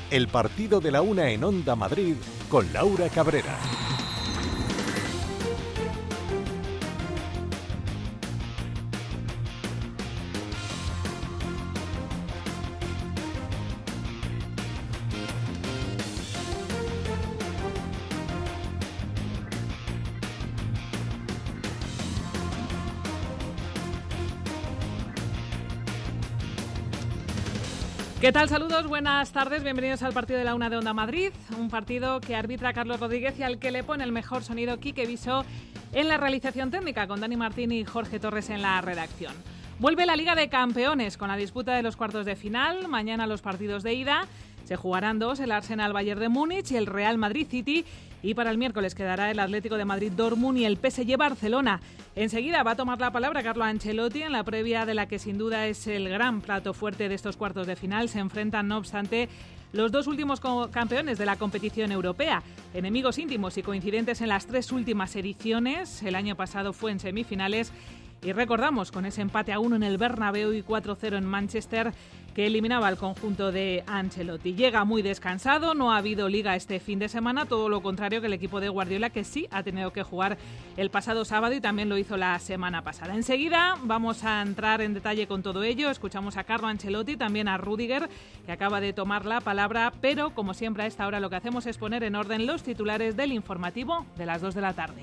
El partido de la una en Onda Madrid con Laura Cabrera. ¿Qué tal? Saludos, buenas tardes, bienvenidos al partido de la una de Onda Madrid, un partido que arbitra Carlos Rodríguez y al que le pone el mejor sonido Quique Viso en la realización técnica, con Dani Martín y Jorge Torres en la redacción. Vuelve la Liga de Campeones con la disputa de los cuartos de final, mañana los partidos de ida. Se jugarán dos, el Arsenal Bayern de Múnich y el Real Madrid City, y para el miércoles quedará el Atlético de Madrid Dortmund y el PSG Barcelona. Enseguida va a tomar la palabra Carlo Ancelotti en la previa de la que sin duda es el gran plato fuerte de estos cuartos de final. Se enfrentan, no obstante, los dos últimos campeones de la competición europea, enemigos íntimos y coincidentes en las tres últimas ediciones. El año pasado fue en semifinales y recordamos con ese empate a 1 en el Bernabéu y 4-0 en Manchester que eliminaba al conjunto de Ancelotti. Llega muy descansado, no ha habido liga este fin de semana, todo lo contrario que el equipo de Guardiola, que sí ha tenido que jugar el pasado sábado y también lo hizo la semana pasada. Enseguida vamos a entrar en detalle con todo ello. Escuchamos a Carlo Ancelotti, también a Rüdiger, que acaba de tomar la palabra, pero como siempre a esta hora lo que hacemos es poner en orden los titulares del informativo de las 2 de la tarde.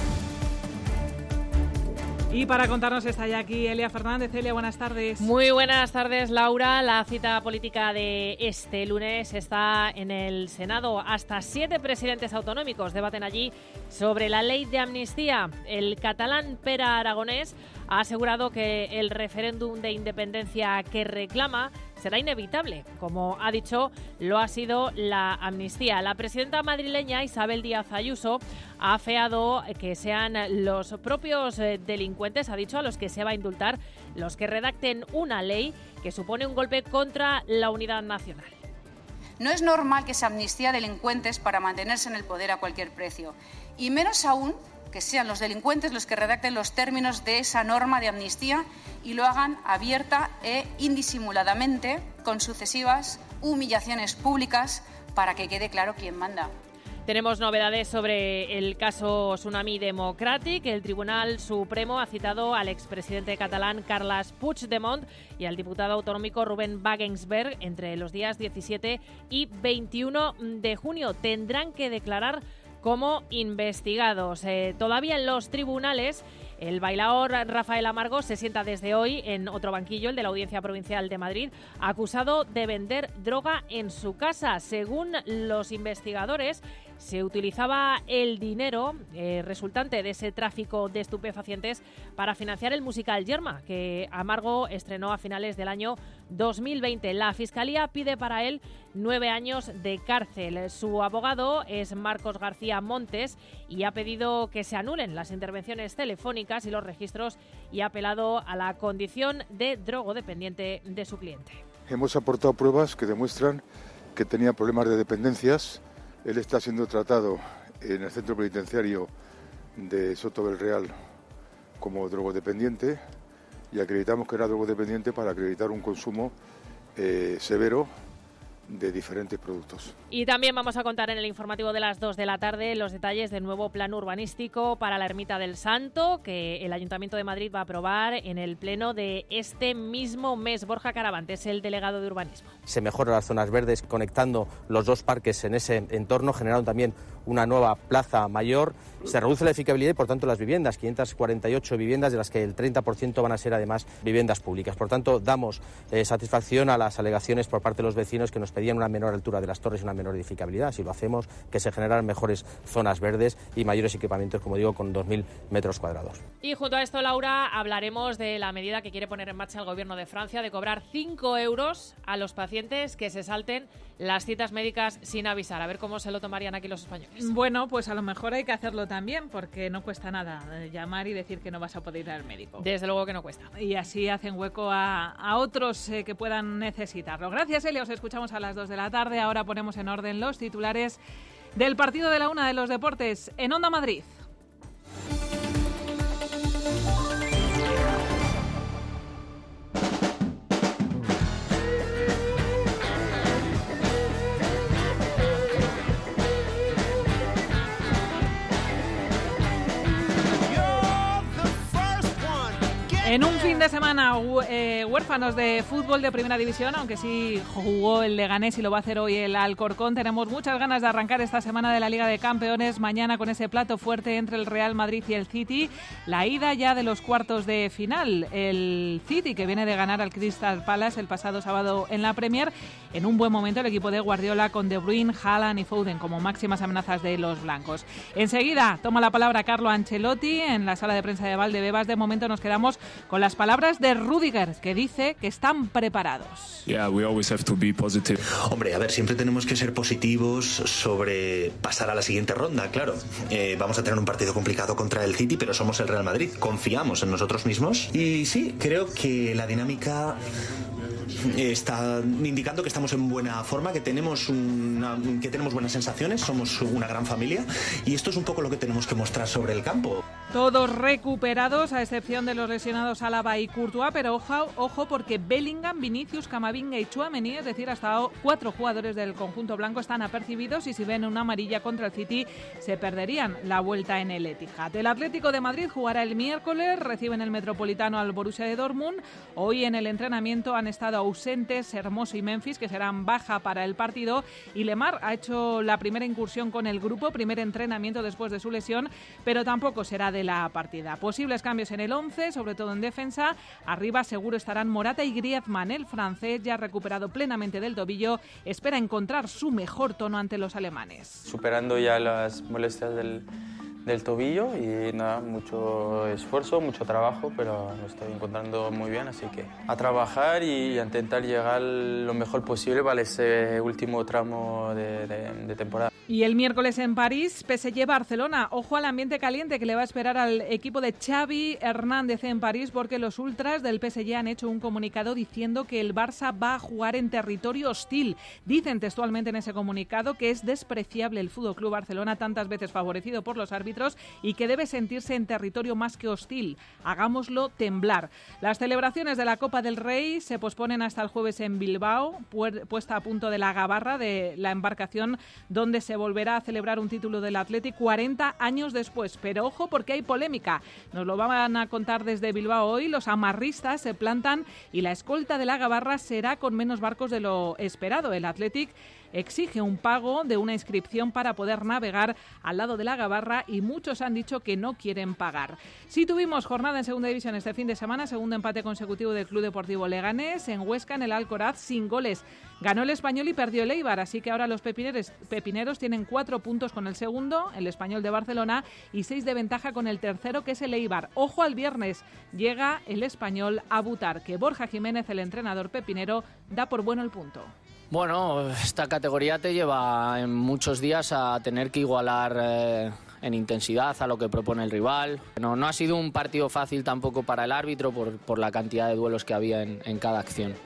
Y para contarnos está ya aquí Elia Fernández. Elia, buenas tardes. Muy buenas tardes, Laura. La cita política de este lunes está en el Senado. Hasta 7 presidentes autonómicos debaten allí sobre la ley de amnistía. El catalán Pere Aragonés ha asegurado que el referéndum de independencia que reclama será inevitable. Como ha dicho, lo ha sido la amnistía. La presidenta madrileña Isabel Díaz Ayuso ha afeado que sean los propios delincuentes, ha dicho, a los que se va a indultar, los que redacten una ley que supone un golpe contra la unidad nacional. No es normal que se amnistía a delincuentes para mantenerse en el poder a cualquier precio, y menos aún que sean los delincuentes los que redacten los términos de esa norma de amnistía y lo hagan abierta e indisimuladamente con sucesivas humillaciones públicas para que quede claro quién manda. Tenemos novedades sobre el caso Tsunami Democràtic. El Tribunal Supremo ha citado al expresidente catalán Carles Puigdemont y al diputado autonómico Ruben Wagensberg entre los días 17 y 21 de junio. Tendrán que declarar como investigados. Todavía en los tribunales, el bailaor Rafael Amargo se sienta desde hoy en otro banquillo, el de la Audiencia Provincial de Madrid, acusado de vender droga en su casa. Según los investigadores, se utilizaba el dinero resultante de ese tráfico de estupefacientes para financiar el musical Yerma, que Amargo estrenó a finales del año 2020. La Fiscalía pide para él 9 años de cárcel. Su abogado es Marcos García Montes y ha pedido que se anulen las intervenciones telefónicas y los registros y ha apelado a la condición de drogodependiente de su cliente. Hemos aportado pruebas que demuestran que tenía problemas de dependencias. Él está siendo tratado en el centro penitenciario de Soto del Real como drogodependiente y acreditamos que era drogodependiente para acreditar un consumo severo de diferentes productos. Y también vamos a contar en el informativo de las 2 de la tarde los detalles del nuevo plan urbanístico para la Ermita del Santo que el Ayuntamiento de Madrid va a aprobar en el pleno de este mismo mes. Borja Caravante es el delegado de urbanismo. Se mejoran las zonas verdes conectando los dos parques en ese entorno, generaron también una nueva plaza mayor, se reduce la edificabilidad y por tanto las viviendas, 548 viviendas de las que el 30% van a ser además viviendas públicas. Por tanto, damos satisfacción a las alegaciones por parte de los vecinos que nos pedían una menor altura de las torres y una menor edificabilidad. Si lo hacemos, que se generaran mejores zonas verdes y mayores equipamientos, como digo, con 2.000 metros cuadrados. Y junto a esto, Laura, hablaremos de la medida que quiere poner en marcha el Gobierno de Francia de cobrar 5 euros a los pacientes que se salten las citas médicas sin avisar. A ver cómo se lo tomarían aquí los españoles. Bueno, pues a lo mejor hay que hacerlo también, porque no cuesta nada llamar y decir que no vas a poder ir al médico. Desde luego que no cuesta. Y así hacen hueco a otros que puedan necesitarlo. Gracias, Elia. Os escuchamos a las 2 de la tarde. Ahora ponemos en orden los titulares del partido de la una de los deportes en Onda Madrid. En un fin de semana huérfanos de fútbol de primera división, aunque sí jugó el Leganés y lo va a hacer hoy el Alcorcón, tenemos muchas ganas de arrancar esta semana de la Liga de Campeones, mañana con ese plato fuerte entre el Real Madrid y el City, la ida ya de los cuartos de final. El City, que viene de ganar al Crystal Palace el pasado sábado en la Premier, en un buen momento el equipo de Guardiola con De Bruyne, Haaland y Foden como máximas amenazas de los blancos. Enseguida toma la palabra Carlo Ancelotti en la sala de prensa de Valdebebas. De momento nos quedamos con las palabras de Rüdiger, que dice que están preparados. Hombre, a ver, siempre tenemos que ser positivos sobre pasar a la siguiente ronda, claro. Vamos a tener un partido complicado contra el City, pero somos el Real Madrid, confiamos en nosotros mismos. Y sí, creo que la dinámica está indicando que estamos en buena forma, que tenemos buenas sensaciones, somos una gran familia y esto es un poco lo que tenemos que mostrar sobre el campo. Todos recuperados, a excepción de los lesionados Alaba y Courtois, pero ojo porque Bellingham, Vinicius, Camavinga y Tchouaméni, es decir, hasta 4 jugadores del conjunto blanco están apercibidos y si ven una amarilla contra el City se perderían la vuelta en el Etihad. El Atlético de Madrid jugará el miércoles, reciben el Metropolitano al Borussia de Dortmund. Hoy en el entrenamiento han estado ausentes Hermoso y Memphis, que serán baja para el partido, y Lemar ha hecho la primera incursión con el grupo, primer entrenamiento después de su lesión, pero tampoco será de la partida. Posibles cambios en el 11, sobre todo en defensa. Arriba seguro estarán Morata y Griezmann. El francés, ya recuperado plenamente del tobillo, espera encontrar su mejor tono ante los alemanes. Superando ya las molestias del tobillo y nada, mucho esfuerzo, mucho trabajo, pero lo estoy encontrando muy bien, así que a trabajar y a intentar llegar lo mejor posible para ese último tramo de temporada. Y el miércoles en París, PSG-Barcelona. Ojo al ambiente caliente que le va a esperar al equipo de Xavi Hernández en París, porque los ultras del PSG han hecho un comunicado diciendo que el Barça va a jugar en territorio hostil. Dicen textualmente en ese comunicado que es despreciable el FC Barcelona, tantas veces favorecido por los árbitros, y que debe sentirse en territorio más que hostil. Hagámoslo temblar. Las celebraciones de la Copa del Rey se posponen hasta el jueves en Bilbao, puesta a punto de la gabarra de la embarcación donde se volverá a celebrar un título del Athletic 40 años después. Pero ojo porque hay polémica. Nos lo van a contar desde Bilbao hoy. Los amarristas se plantan y la escolta de la gabarra será con menos barcos de lo esperado. El Athletic exige un pago de una inscripción para poder navegar al lado de la gabarra y muchos han dicho que no quieren pagar. Sí tuvimos jornada en segunda división este fin de semana, segundo empate consecutivo del Club Deportivo Leganés. En Huesca, en el Alcoraz, sin goles. Ganó el Español y perdió el Eibar, así que ahora los pepineros tienen 4 puntos con el segundo, el Español de Barcelona, y 6 de ventaja con el tercero, que es el Eibar. Ojo al viernes, llega el Español a Butar, que Borja Jiménez, el entrenador pepinero, da por bueno el punto. Bueno, esta categoría te lleva en muchos días a tener que igualar en intensidad a lo que propone el rival. No ha sido un partido fácil tampoco para el árbitro por la cantidad de duelos que había en cada acción.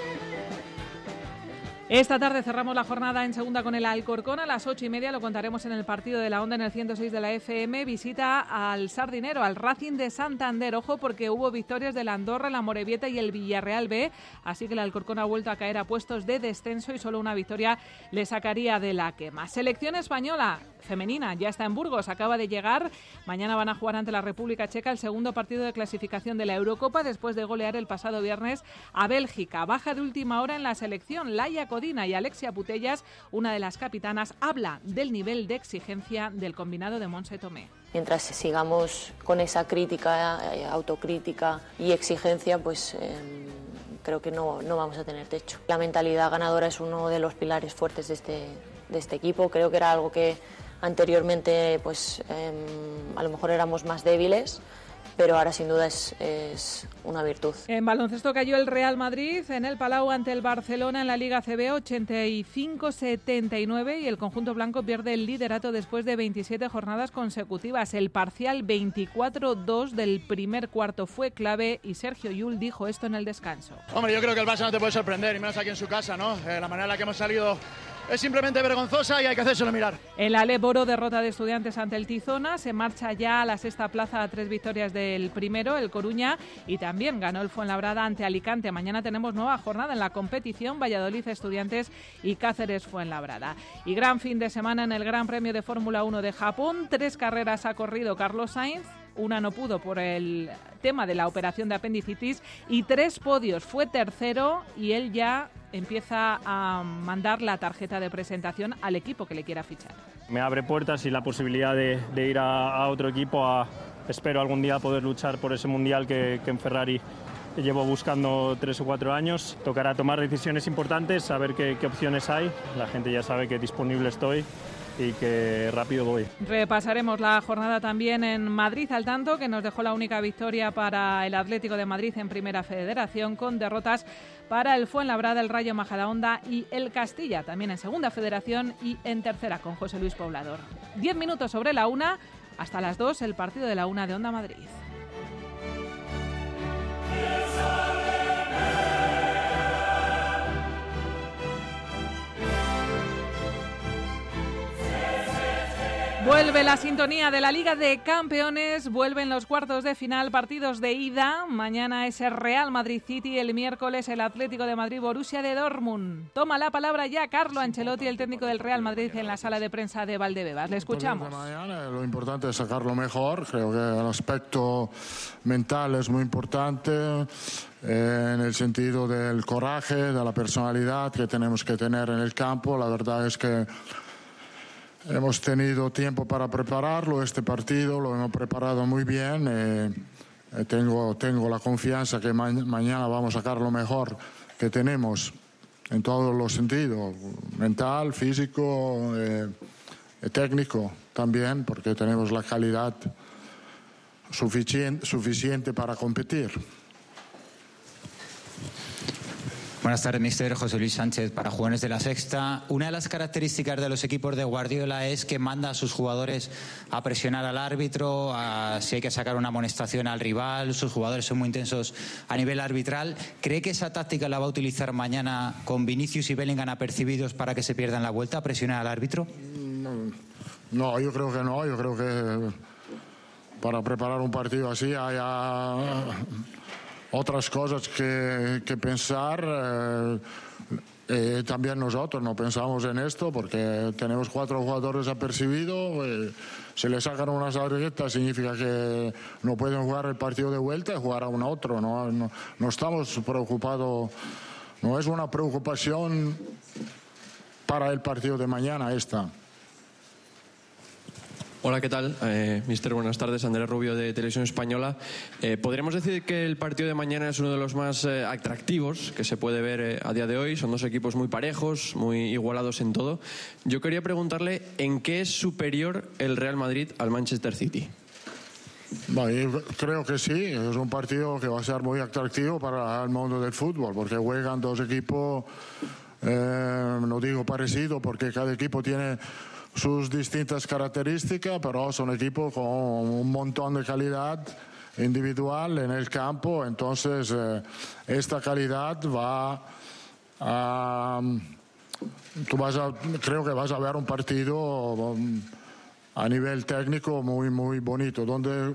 Esta tarde cerramos la jornada en segunda con el Alcorcón. A las 8:30 lo contaremos en el partido de la Onda en el 106 de la FM. Visita al Sardinero, al Racing de Santander. Ojo porque hubo victorias del Andorra, la Morevieta y el Villarreal B. Así que el Alcorcón ha vuelto a caer a puestos de descenso y solo una victoria le sacaría de la quema. Selección española femenina ya está en Burgos, acaba de llegar. Mañana van a jugar ante la República Checa el segundo partido de clasificación de la Eurocopa después de golear el pasado viernes a Bélgica. Baja de última hora en la selección. Laia Codina y Alexia Putellas, una de las capitanas, habla del nivel de exigencia del combinado de Montse Tomé. Mientras sigamos con esa crítica, autocrítica y exigencia, pues creo que no vamos a tener techo. La mentalidad ganadora es uno de los pilares fuertes de este equipo. Creo que era algo que anteriormente pues a lo mejor éramos más débiles, pero ahora sin duda es una virtud. En baloncesto cayó el Real Madrid en el Palau ante el Barcelona en la Liga CB 85-79 y el conjunto blanco pierde el liderato después de 27 jornadas consecutivas. El parcial 24-2 del primer cuarto fue clave y Sergio Llull dijo esto en el descanso. Hombre, yo creo que el Barça no te puede sorprender, y menos aquí en su casa, ¿no? La manera en la que hemos salido es simplemente vergonzosa y hay que hacérselo mirar. El Alep Oro, derrota de Estudiantes ante el Tizona, se marcha ya a la sexta plaza a 3 victorias del primero, el Coruña, y también ganó el Fuenlabrada ante Alicante. Mañana tenemos nueva jornada en la competición, Valladolid, Estudiantes y Cáceres, Fuenlabrada. Y gran fin de semana en el Gran Premio de Fórmula 1 de Japón, 3 carreras ha corrido Carlos Sainz, una no pudo por el tema de la operación de apendicitis, y 3 podios. Fue tercero y él ya empieza a mandar la tarjeta de presentación al equipo que le quiera fichar. Me abre puertas y la posibilidad de ir a otro equipo. Espero algún día poder luchar por ese mundial que en Ferrari llevo buscando 3 o 4 años. Tocará tomar decisiones importantes, saber qué opciones hay. La gente ya sabe que disponible estoy y que rápido voy. Repasaremos la jornada también en Madrid al tanto, que nos dejó la única victoria para el Atlético de Madrid en Primera Federación, con derrotas para el Fuenlabrada, el Rayo Majadahonda y el Castilla, también en Segunda Federación y en Tercera con José Luis Poblador. 10 minutos sobre la 1, hasta las 2 el partido de la 1 de Onda Madrid. Vuelve la sintonía de la Liga de Campeones, vuelven los cuartos de final, partidos de ida. Mañana es el Real Madrid City, el miércoles el Atlético de Madrid Borussia de Dortmund. Toma la palabra ya Carlo Ancelotti, el técnico del Real Madrid, en la sala de prensa de Valdebebas. Le escuchamos. Lo importante es sacarlo mejor. Creo que el aspecto mental es muy importante, en el sentido del coraje, de la personalidad que tenemos que tener en el campo. La verdad es que hemos tenido tiempo para prepararlo, este partido lo hemos preparado muy bien. Tengo la confianza que mañana vamos a sacar lo mejor que tenemos en todos los sentidos, mental, físico, técnico también, porque tenemos la calidad suficiente para competir. Buenas tardes, mister. José Luis Sánchez para Jugones de la Sexta. Una de las características de los equipos de Guardiola es que manda a sus jugadores a presionar al árbitro, si hay que sacar una amonestación al rival. Sus jugadores son muy intensos a nivel arbitral. ¿Cree que esa táctica la va a utilizar mañana con Vinicius y Bellingham apercibidos para que se pierdan la vuelta, a presionar al árbitro? No, yo creo que no. Yo creo que para preparar un partido así hay otras cosas que pensar. También nosotros no pensamos en esto porque tenemos 4 jugadores apercibidos. Si le sacan una tarjeta significa que no pueden jugar el partido de vuelta y jugar a un otro. No estamos preocupados, no es una preocupación para el partido de mañana esta. Hola, ¿qué tal? Mister, buenas tardes. Andrés Rubio, de Televisión Española. ¿Podríamos decir que el partido de mañana es uno de los más atractivos que se puede ver a día de hoy? Son 2 equipos muy parejos, muy igualados en todo. Yo quería preguntarle en qué es superior el Real Madrid al Manchester City. Bueno, yo creo que sí, es un partido que va a ser muy atractivo para el mundo del fútbol, porque juegan 2 equipos, no digo parecidos, porque cada equipo tiene sus distintas características, pero son equipos con un montón de calidad individual en el campo. Entonces esta calidad va a... creo que vas a ver un partido a nivel técnico muy, muy bonito, donde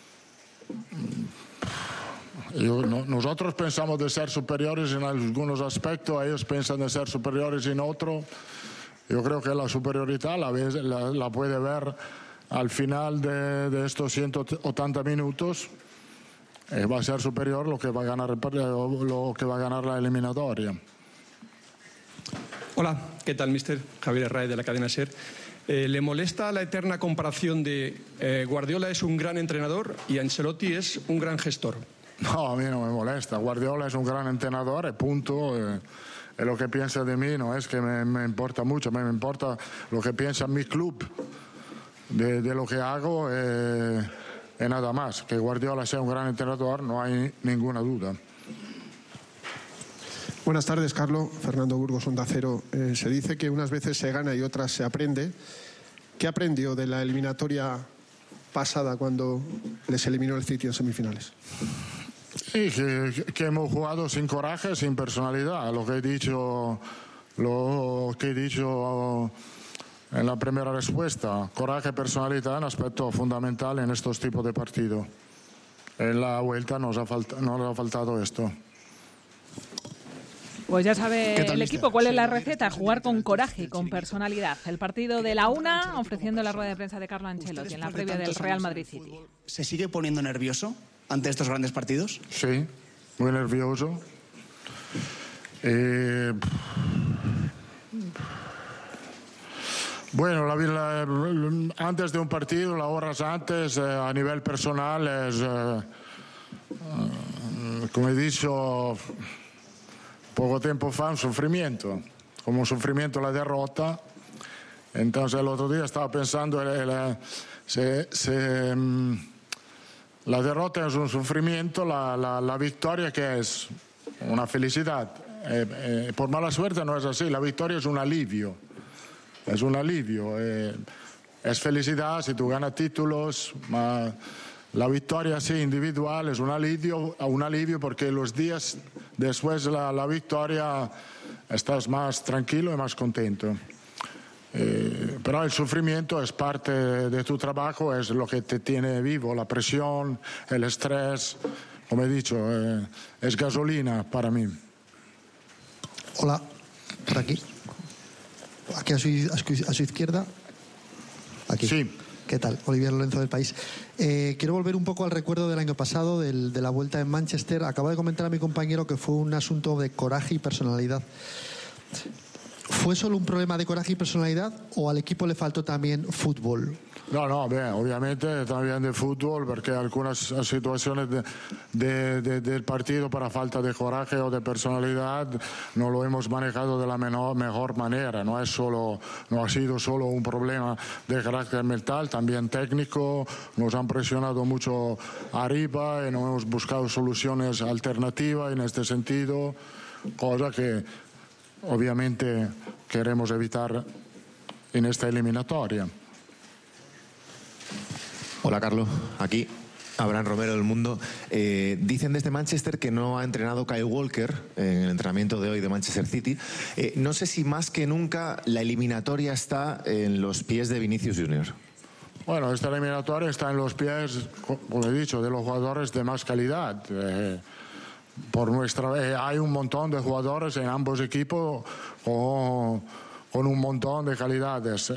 nosotros pensamos de ser superiores en algunos aspectos, ellos piensan de ser superiores en otros. Yo creo que la superioridad la puede ver al final de estos 180 minutos. Va a ser superior lo que va a ganar la eliminatoria. Hola, ¿qué tal, mister? Javier Herraiz, de la cadena SER. ¿Le molesta la eterna comparación de Guardiola es un gran entrenador y Ancelotti es un gran gestor? No, a mí no me molesta. Guardiola es un gran entrenador, punto. Lo que piensa de mí no es que me importa mucho, me importa lo que piensa mi club de lo que hago, y nada más. Que Guardiola sea un gran entrenador, no hay ninguna duda. Buenas tardes, Carlos. Fernando Burgos, Onda Cero. Se dice que unas veces se gana y otras se aprende. ¿Qué aprendió de la eliminatoria pasada cuando les eliminó el City en semifinales? Sí, que hemos jugado sin coraje, sin personalidad. Lo que he dicho en la primera respuesta. Coraje y personalidad es un aspecto fundamental en estos tipos de partidos. En la vuelta nos ha faltado esto. Pues ya sabe el equipo cuál es la receta, jugar con coraje y con personalidad. El partido de la una, ofreciendo la rueda de prensa de Carlo Ancelotti en la previa del Real Madrid City. ¿Se sigue poniendo nervioso ante estos grandes partidos? Sí, muy nervioso. Bueno, antes de un partido, las horas antes, a nivel personal, es, como he dicho poco tiempo fa, un sufrimiento. Como un sufrimiento la derrota. Entonces el otro día estaba pensando, la derrota es un sufrimiento, la victoria que es una felicidad. Por mala suerte no es así, la victoria es un alivio. Es un alivio, es felicidad si tú ganas títulos, la victoria así individual es un alivio porque los días después de la victoria estás más tranquilo y más contento. Pero el sufrimiento es parte de tu trabajo, es lo que te tiene vivo, la presión, el estrés, como he dicho, es gasolina para mí. Hola, por aquí. Aquí a su izquierda. Aquí. Sí. ¿Qué tal? Olivier Lorenzo del País. Quiero volver un poco al recuerdo del año pasado, de la vuelta en Manchester. Acaba de comentar a mi compañero que fue un asunto de coraje y personalidad. ¿Fue solo un problema de coraje y personalidad o al equipo le faltó también fútbol? No, bien, obviamente también de fútbol, porque algunas situaciones del partido para falta de coraje o de personalidad no lo hemos manejado de la mejor manera. No ha sido solo un problema de carácter mental, también técnico. Nos han presionado mucho arriba y no hemos buscado soluciones alternativas en este sentido, cosa que obviamente queremos evitar en esta eliminatoria. Hola Carlos, aquí Abraham Romero del Mundo. Dicen desde Manchester que no ha entrenado Kyle Walker en el entrenamiento de hoy de Manchester City. No sé si más que nunca la eliminatoria está en los pies de Vinicius Junior. Bueno, esta eliminatoria está en los pies, como he dicho, de los jugadores de más calidad. Hay un montón de jugadores en ambos equipos con un montón de calidades.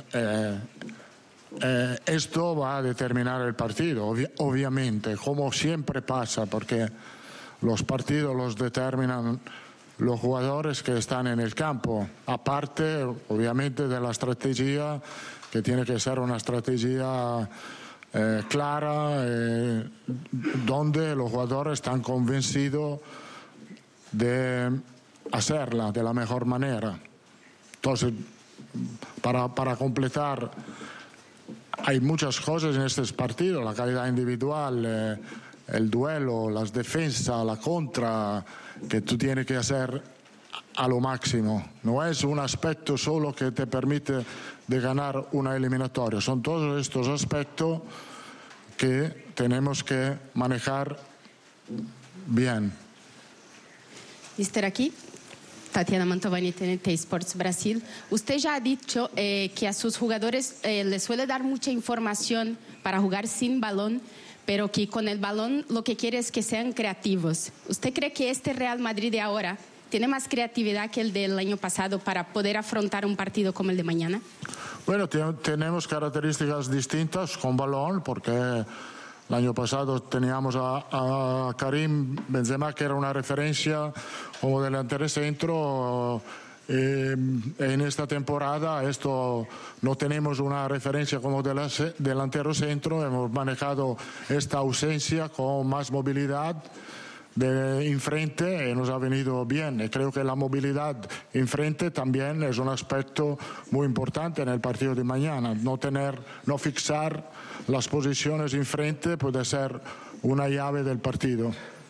Esto va a determinar el partido, obviamente, como siempre pasa, porque los partidos los determinan los jugadores que están en el campo, aparte, obviamente, de la estrategia, que tiene que ser una estrategia clara, donde los jugadores están convencidos de hacerla de la mejor manera. Entonces, para completar, hay muchas cosas en estos partidos, la calidad individual, el duelo, las defensas, la contra, que tú tienes que hacer a lo máximo. No es un aspecto solo que te permite de ganar una eliminatoria, son todos estos aspectos que tenemos que manejar bien. Mister, aquí Tatiana Mantovani, TNT Sports Brasil. Usted ya ha dicho que a sus jugadores les suele dar mucha información para jugar sin balón, pero que con el balón lo que quiere es que sean creativos. ¿Usted cree que este Real Madrid de ahora tiene más creatividad que el del año pasado para poder afrontar un partido como el de mañana? Bueno, tenemos características distintas con balón, porque el año pasado teníamos a Karim Benzema, que era una referencia como delantero centro. En esta temporada no tenemos una referencia como delantero centro. Hemos manejado esta ausencia con más movilidad de enfrente y nos ha venido bien. Y creo que la movilidad enfrente también es un aspecto muy importante en el partido de mañana. No fixar las posiciones enfrente puede ser una llave del partido.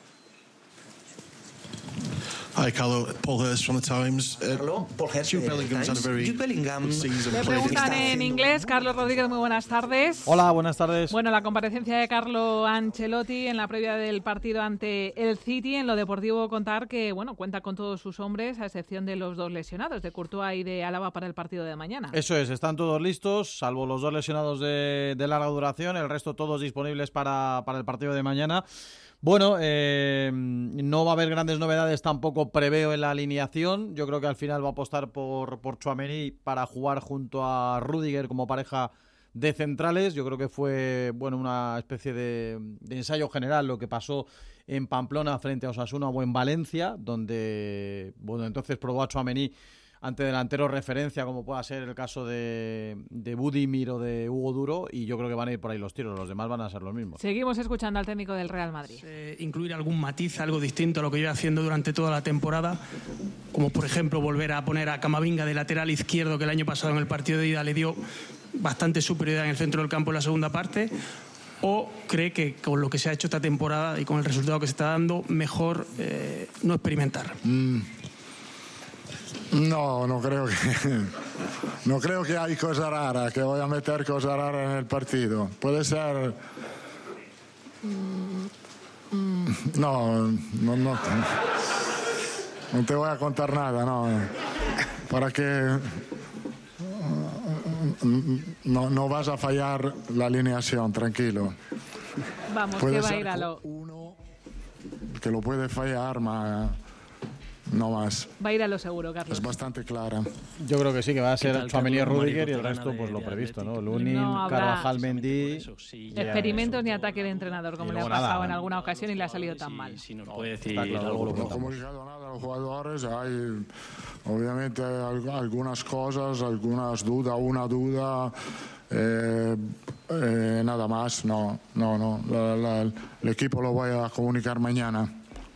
Hi, Carlo. Paul Hurst from The Times. Paul Hurst, Jude Bellingham's had a very good season. Le preguntan en inglés, Carlos Rodríguez, muy buenas tardes. Hola, buenas tardes. Bueno, la comparecencia de Carlo Ancelotti en la previa del partido ante el City. En lo deportivo, contar que cuenta con todos sus hombres, a excepción de los dos lesionados, de Courtois y de Alaba, para el partido de mañana. Eso es, están todos listos, salvo los dos lesionados de larga duración, el resto todos disponibles para el partido de mañana. Bueno, no va a haber grandes novedades tampoco, preveo, en la alineación. Yo creo que al final va a apostar por Tchouaméni para jugar junto a Rüdiger como pareja de centrales. Yo creo que fue una especie de ensayo general lo que pasó en Pamplona frente a Osasuna o en Valencia, donde entonces probó a Tchouaméni ante delanteros referencia, como pueda ser el caso de Budimir o de Hugo Duro, y yo creo que van a ir por ahí los tiros, los demás van a ser los mismos. Seguimos escuchando al técnico del Real Madrid. Incluir algún matiz, algo distinto a lo que lleva haciendo durante toda la temporada, como por ejemplo volver a poner a Camavinga de lateral izquierdo, que el año pasado en el partido de ida le dio bastante superioridad en el centro del campo en la segunda parte, o cree que con lo que se ha hecho esta temporada y con el resultado que se está dando, mejor no experimentar. No creo que hay cosa rara, que voy a meter cosa rara en el partido. Puede ser... No te voy a contar nada, no. Para que no vas a fallar la alineación, tranquilo. Vamos, que va a ir a lo... Que lo puede fallar, no más. Va a ir a lo seguro, Carlos. Es bastante clara. Yo creo que sí, que va a ser Tchouaméni, Rüdiger y el resto pues lo previsto, ¿no? Lunin, Carvajal, Mendy... Experimentos ni ataque de entrenador, como le ha pasado en alguna ocasión y le ha salido tan mal. No puede decir algo, no he comunicado nada a los jugadores. Hay obviamente algunas cosas, algunas dudas, una duda... nada más, no. El equipo lo voy a comunicar mañana.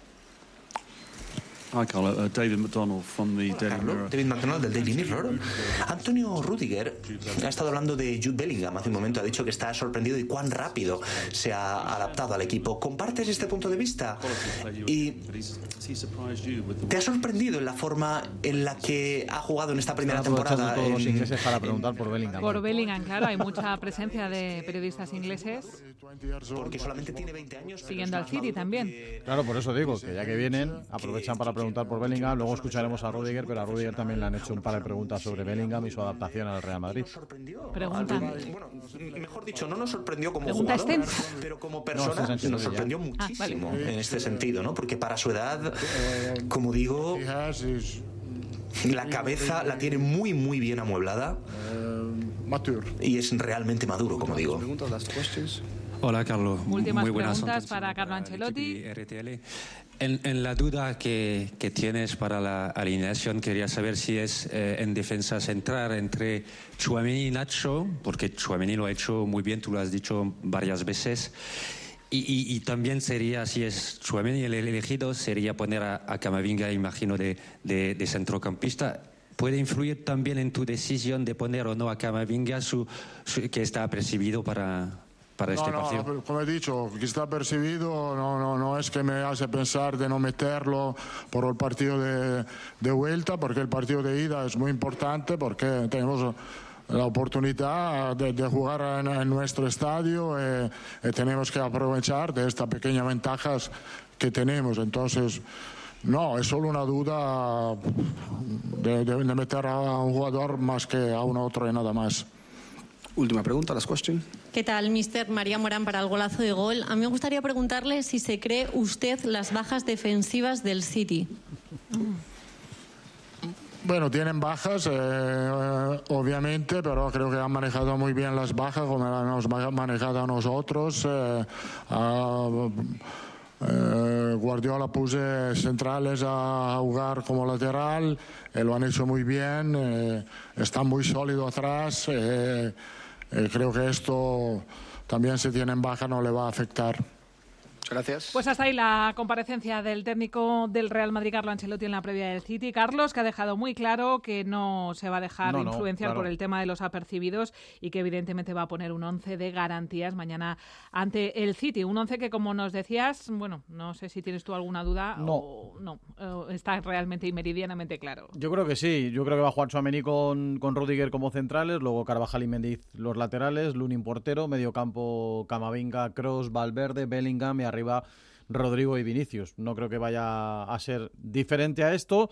Hi, Carlo. David McDonald from the Daily Mirror. David McDonald del Daily Mirror. Antonio Rüdiger ha estado hablando de Jude Bellingham hace un momento. Ha dicho que está sorprendido de cuán rápido se ha adaptado al equipo. ¿Compartes este punto de vista? ¿Y te ha sorprendido en la forma en la que ha jugado en esta primera temporada? Todos los ingleses para preguntar por Bellingham. Por Bellingham, claro. Hay mucha presencia de periodistas ingleses. Porque solamente tiene 20 años. Siguiendo al City también. Claro, por eso digo que ya que vienen, aprovechan para preguntar por Bellingham. Luego escucharemos a Rüdiger, pero a Rüdiger también le han hecho un par de preguntas sobre Bellingham y su adaptación al Real Madrid. Preguntan. Bueno, mejor dicho, no nos sorprendió como Pregunta jugador, extensa. pero como persona nos sorprendió muchísimo en este sentido, ¿no? Porque para su edad, como digo, la cabeza la tiene muy, muy bien amueblada y es realmente maduro, como digo. Hola, Carlos. Últimas muy buenas preguntas para Carlo Ancelotti. En la duda que tienes para la alineación, quería saber si es en defensa central entre Tchouaméni y Nacho, porque Tchouaméni lo ha hecho muy bien, tú lo has dicho varias veces. Y también sería, si es Tchouaméni el elegido, sería poner a Camavinga, imagino, de centrocampista. ¿Puede influir también en tu decisión de poner o no a Camavinga, que está percibido para este partido? No, como he dicho, que está percibido no es que me hace pensar de no meterlo por el partido de vuelta, porque el partido de ida es muy importante, porque tenemos la oportunidad de jugar en nuestro estadio y tenemos que aprovechar de estas pequeñas ventajas que tenemos. Entonces, no, es solo una duda de meter a un jugador más que a un otro y nada más. Última pregunta, last question. ¿Qué tal, mister? María Morán para el golazo de gol. A mí me gustaría preguntarle si se cree usted las bajas defensivas del City. Bueno, tienen bajas, obviamente, pero creo que han manejado muy bien las bajas, como las hemos manejado a nosotros. Guardiola puse centrales a jugar como lateral, lo han hecho muy bien, están muy sólidos atrás. Creo que esto también, si tienen baja, no le va a afectar. Gracias. Pues hasta ahí la comparecencia del técnico del Real Madrid, Carlo Ancelotti, en la previa del City. Carlos, que ha dejado muy claro que no se va a dejar influenciar por el tema de los apercibidos y que evidentemente va a poner un 11 de garantías mañana ante el City. Un 11 que, como nos decías, bueno, no sé si tienes tú alguna duda o no. Está realmente y meridianamente claro. Yo creo que sí. Yo creo que va a jugar Tchouaméni con Rüdiger como centrales, luego Carvajal y Mendy los laterales, Lunin portero, medio campo Camavinga, Kroos, Valverde, Bellingham y arriba Rodrigo y Vinicius. No creo que vaya a ser diferente a esto.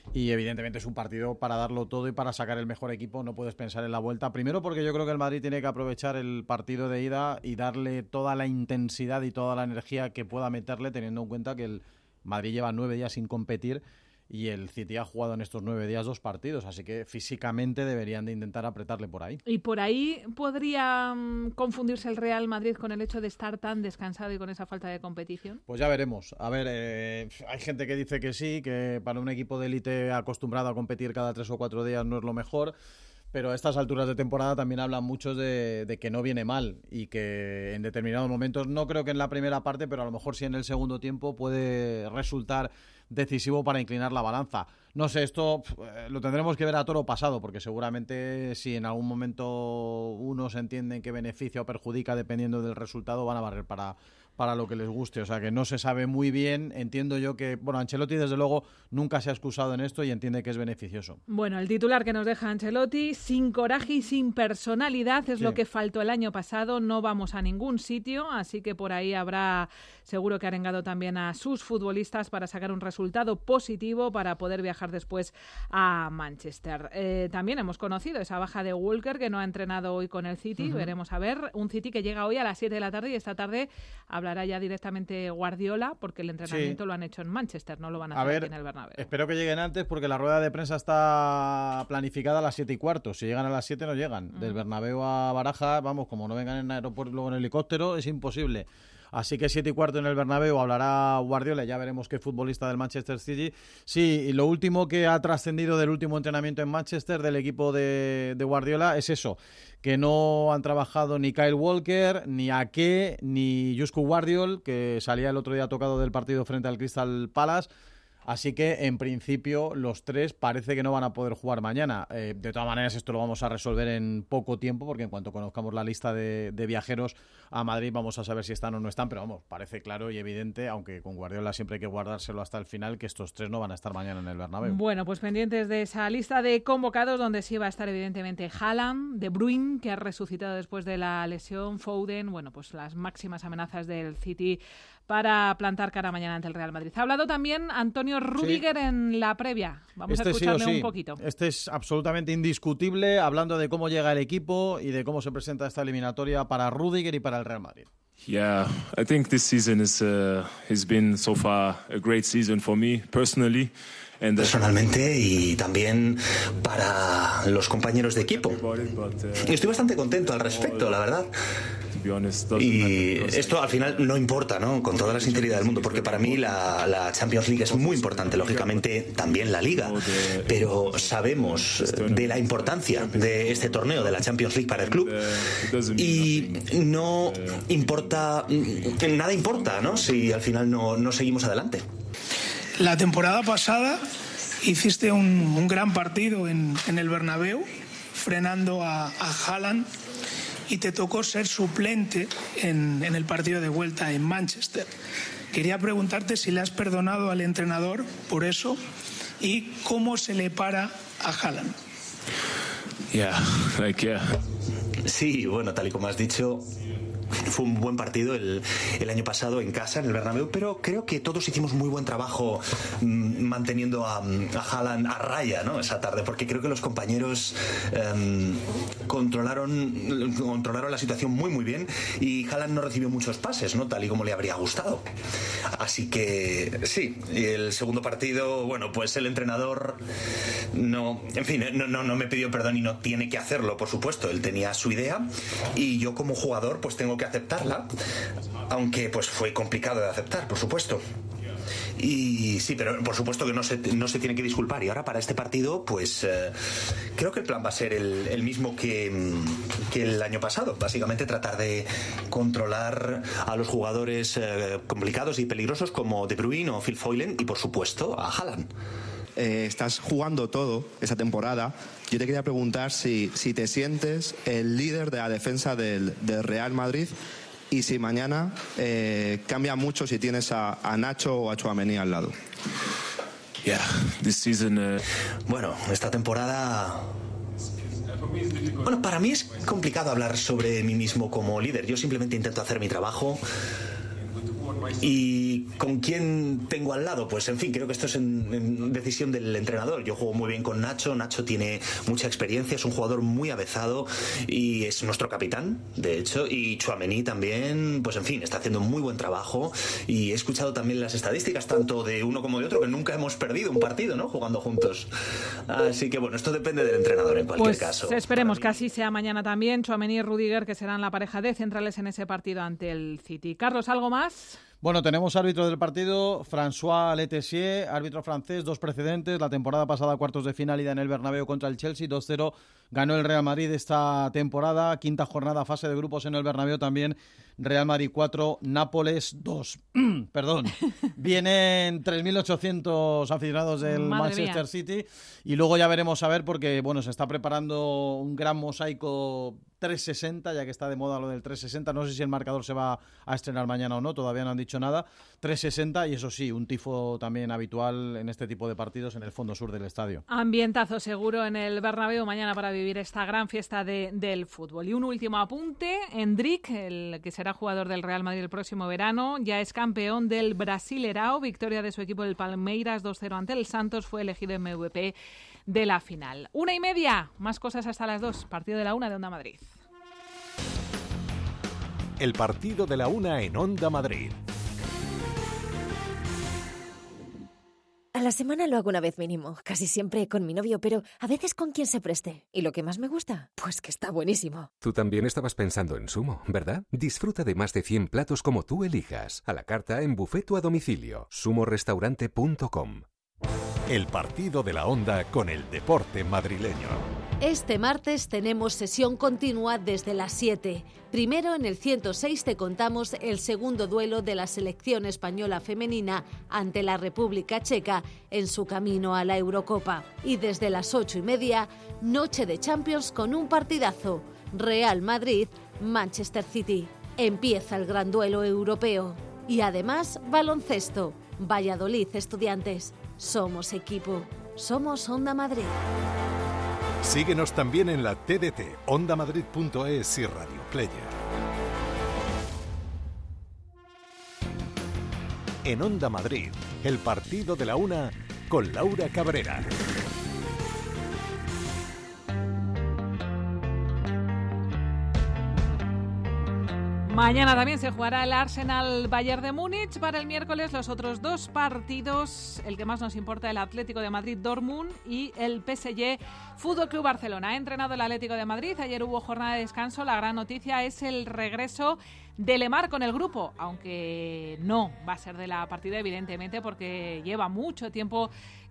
y evidentemente es un partido para darlo todo y para sacar el mejor equipo. No puedes pensar en la vuelta, primero porque yo creo que el Madrid tiene que aprovechar el partido de ida y darle toda la intensidad y toda la energía que pueda meterle, teniendo en cuenta que el Madrid lleva 9 días sin competir y el City ha jugado en estos 9 días 2 partidos, así que físicamente deberían de intentar apretarle por ahí. ¿Y por ahí podría confundirse el Real Madrid con el hecho de estar tan descansado y con esa falta de competición? Pues ya veremos. A ver, hay gente que dice que sí, que para un equipo de élite acostumbrado a competir cada 3 o 4 días no es lo mejor, pero a estas alturas de temporada también hablan muchos de que no viene mal y que en determinados momentos, no creo que en la primera parte, pero a lo mejor sí en el segundo tiempo puede resultar decisivo para inclinar la balanza. No sé, esto lo tendremos que ver a toro pasado, porque seguramente si en algún momento unos entienden que beneficia o perjudica dependiendo del resultado, van a barrer para lo que les guste. O sea que no se sabe muy bien. Entiendo yo que, bueno, Ancelotti desde luego nunca se ha excusado en esto y entiende que es beneficioso. Bueno, el titular que nos deja Ancelotti: sin coraje y sin personalidad, es lo que faltó el año pasado, no vamos a ningún sitio, así que por ahí habrá seguro que arengado también a sus futbolistas para sacar un resultado positivo para poder viajar después a Manchester. También hemos conocido esa baja de Walker, que no ha entrenado hoy con el City. Veremos a ver, un City que llega hoy a las 7 de la tarde y esta tarde hablará ya directamente Guardiola, porque el entrenamiento lo han hecho en Manchester, no lo van a hacer aquí en el Bernabéu. Espero que lleguen antes, porque la rueda de prensa está planificada a las 7:15. Si llegan a las 7 no llegan. Del Bernabéu a Barajas, vamos, como no vengan en aeropuerto luego en helicóptero, es imposible. Así que 7:15 en el Bernabéu hablará Guardiola, ya veremos qué futbolista del Manchester City. Sí, y lo último que ha trascendido del último entrenamiento en Manchester del equipo de Guardiola es eso, que no han trabajado ni Kyle Walker, ni Ake, ni Joško Gvardiol, que salía el otro día tocado del partido frente al Crystal Palace. Así que, en principio, los tres parece que no van a poder jugar mañana. De todas maneras, esto lo vamos a resolver en poco tiempo, porque en cuanto conozcamos la lista de viajeros a Madrid vamos a saber si están o no están. Pero vamos, parece claro y evidente, aunque con Guardiola siempre hay que guardárselo hasta el final, que estos tres no van a estar mañana en el Bernabéu. Bueno, pues pendientes de esa lista de convocados, donde sí va a estar evidentemente Haaland, De Bruyne, que ha resucitado después de la lesión, Foden, bueno, pues las máximas amenazas del City para plantar cara mañana ante el Real Madrid. Ha hablado también Antonio Rüdiger en la previa. Vamos a escucharle un poquito. Este es absolutamente indiscutible, hablando de cómo llega el equipo y de cómo se presenta esta eliminatoria para Rüdiger y para el Real Madrid. Yeah, I think this season has been so far a great season for me personally. Personalmente y también para los compañeros de equipo. Estoy bastante contento al respecto, la verdad. Y esto al final no importa, ¿no? Con toda la sinceridad del mundo, porque para mí la Champions League es muy importante, lógicamente también la Liga, pero sabemos de la importancia de este torneo de la Champions League para el club y no importa, nada importa, ¿no? Si al final no seguimos adelante. La temporada pasada hiciste un gran partido en el Bernabéu, frenando a Haaland, y te tocó ser suplente en el partido de vuelta en Manchester. Quería preguntarte si le has perdonado al entrenador por eso y cómo se le para a Haaland. Sí, bueno, tal y como has dicho, fue un buen partido el año pasado en casa, en el Bernabéu, pero creo que todos hicimos muy buen trabajo manteniendo a Haaland a raya, ¿no? Esa tarde, porque creo que los compañeros controlaron la situación muy bien y Haaland no recibió muchos pases, ¿no? Tal y como le habría gustado. Así que sí, el segundo partido, bueno, pues el entrenador no me pidió perdón y no tiene que hacerlo, por supuesto. Él tenía su idea y yo como jugador pues tengo que aceptarla, aunque pues fue complicado de aceptar, por supuesto. Y sí, pero por supuesto que no se tiene que disculpar. Y ahora para este partido, pues creo que el plan va a ser el mismo que el año pasado. Básicamente tratar de controlar a los jugadores complicados y peligrosos como De Bruyne o Phil Foden y por supuesto a Haaland. Estás jugando todo esa temporada. Yo te quería preguntar si te sientes el líder de la defensa del Real Madrid y si mañana cambia mucho si tienes a Nacho o a Tchouaméni al lado. This season, Bueno, esta temporada... Bueno, para mí es complicado hablar sobre mí mismo como líder. Yo simplemente intento hacer mi trabajo y ¿Con quién tengo al lado? Pues en fin, creo que esto es en decisión del entrenador. Yo juego muy bien con Nacho. Nacho tiene mucha experiencia, es un jugador muy avezado y es nuestro capitán, de hecho. Y Tchouaméni también, pues en fin, está haciendo muy buen trabajo. Y he escuchado también las estadísticas, tanto de uno como de otro, que nunca hemos perdido un partido, ¿no?, jugando juntos. Así que bueno, esto depende del entrenador en cualquier caso. Esperemos que así sea mañana también. Tchouaméni y Rudiger, que serán la pareja de centrales en ese partido ante el City. Carlos, ¿algo más? Bueno, tenemos árbitro del partido, François Letessier, árbitro francés, 2 precedentes. La temporada pasada, cuartos de final, ida en el Bernabéu contra el Chelsea, 2-0. Ganó el Real Madrid esta temporada. 5ª jornada, fase de grupos en el Bernabéu también. Real Madrid 4, Nápoles 2. Perdón. Vienen 3.800 aficionados del Manchester City. Y luego ya veremos a ver, porque bueno, se está preparando un gran mosaico 360, ya que está de moda lo del 360. No sé si el marcador se va a estrenar mañana o no, todavía no han dicho nada. 360 y eso sí, un tifo también habitual en este tipo de partidos en el fondo sur del estadio. Ambientazo seguro en el Bernabéu mañana para vivir esta gran fiesta del fútbol. Y un último apunte, Endrick, el que será jugador del Real Madrid el próximo verano, ya es campeón del Brasileirao, victoria de su equipo del Palmeiras 2-0 ante el Santos, fue elegido MVP de la final. 1:30, más cosas hasta las 2, partido de la 1 de Onda Madrid. El partido de la 1 en Onda Madrid. A la semana lo hago una vez mínimo, casi siempre con mi novio, pero a veces con quien se preste. ¿Y lo que más me gusta? Pues que está buenísimo. Tú también estabas pensando en Sumo, ¿verdad? Disfruta de más de 100 platos como tú elijas, a la carta, en buffet o a domicilio. sumorestaurante.com. El partido de la Onda con el deporte madrileño. Este martes tenemos sesión continua desde las 7. Primero, en el 106 te contamos el segundo duelo de la selección española femenina ante la República Checa en su camino a la Eurocopa. Y desde las 8:30, noche de Champions con un partidazo. Real Madrid, Manchester City. Empieza el gran duelo europeo. Y además, baloncesto. Valladolid Estudiantes. Somos equipo. Somos Onda Madrid. Síguenos también en la TDT, ondamadrid.es y Radio Player. En Onda Madrid, el partido de la 1 con Laura Cabrera. Mañana también se jugará el Arsenal-Bayern de Múnich. Para el miércoles los otros 2 partidos, el que más nos importa, el Atlético de Madrid-Dortmund y el PSG Fútbol Club Barcelona. Ha entrenado el Atlético de Madrid, ayer hubo jornada de descanso. La gran noticia es el regreso de Lemar con el grupo, aunque no va a ser de la partida evidentemente porque lleva mucho tiempo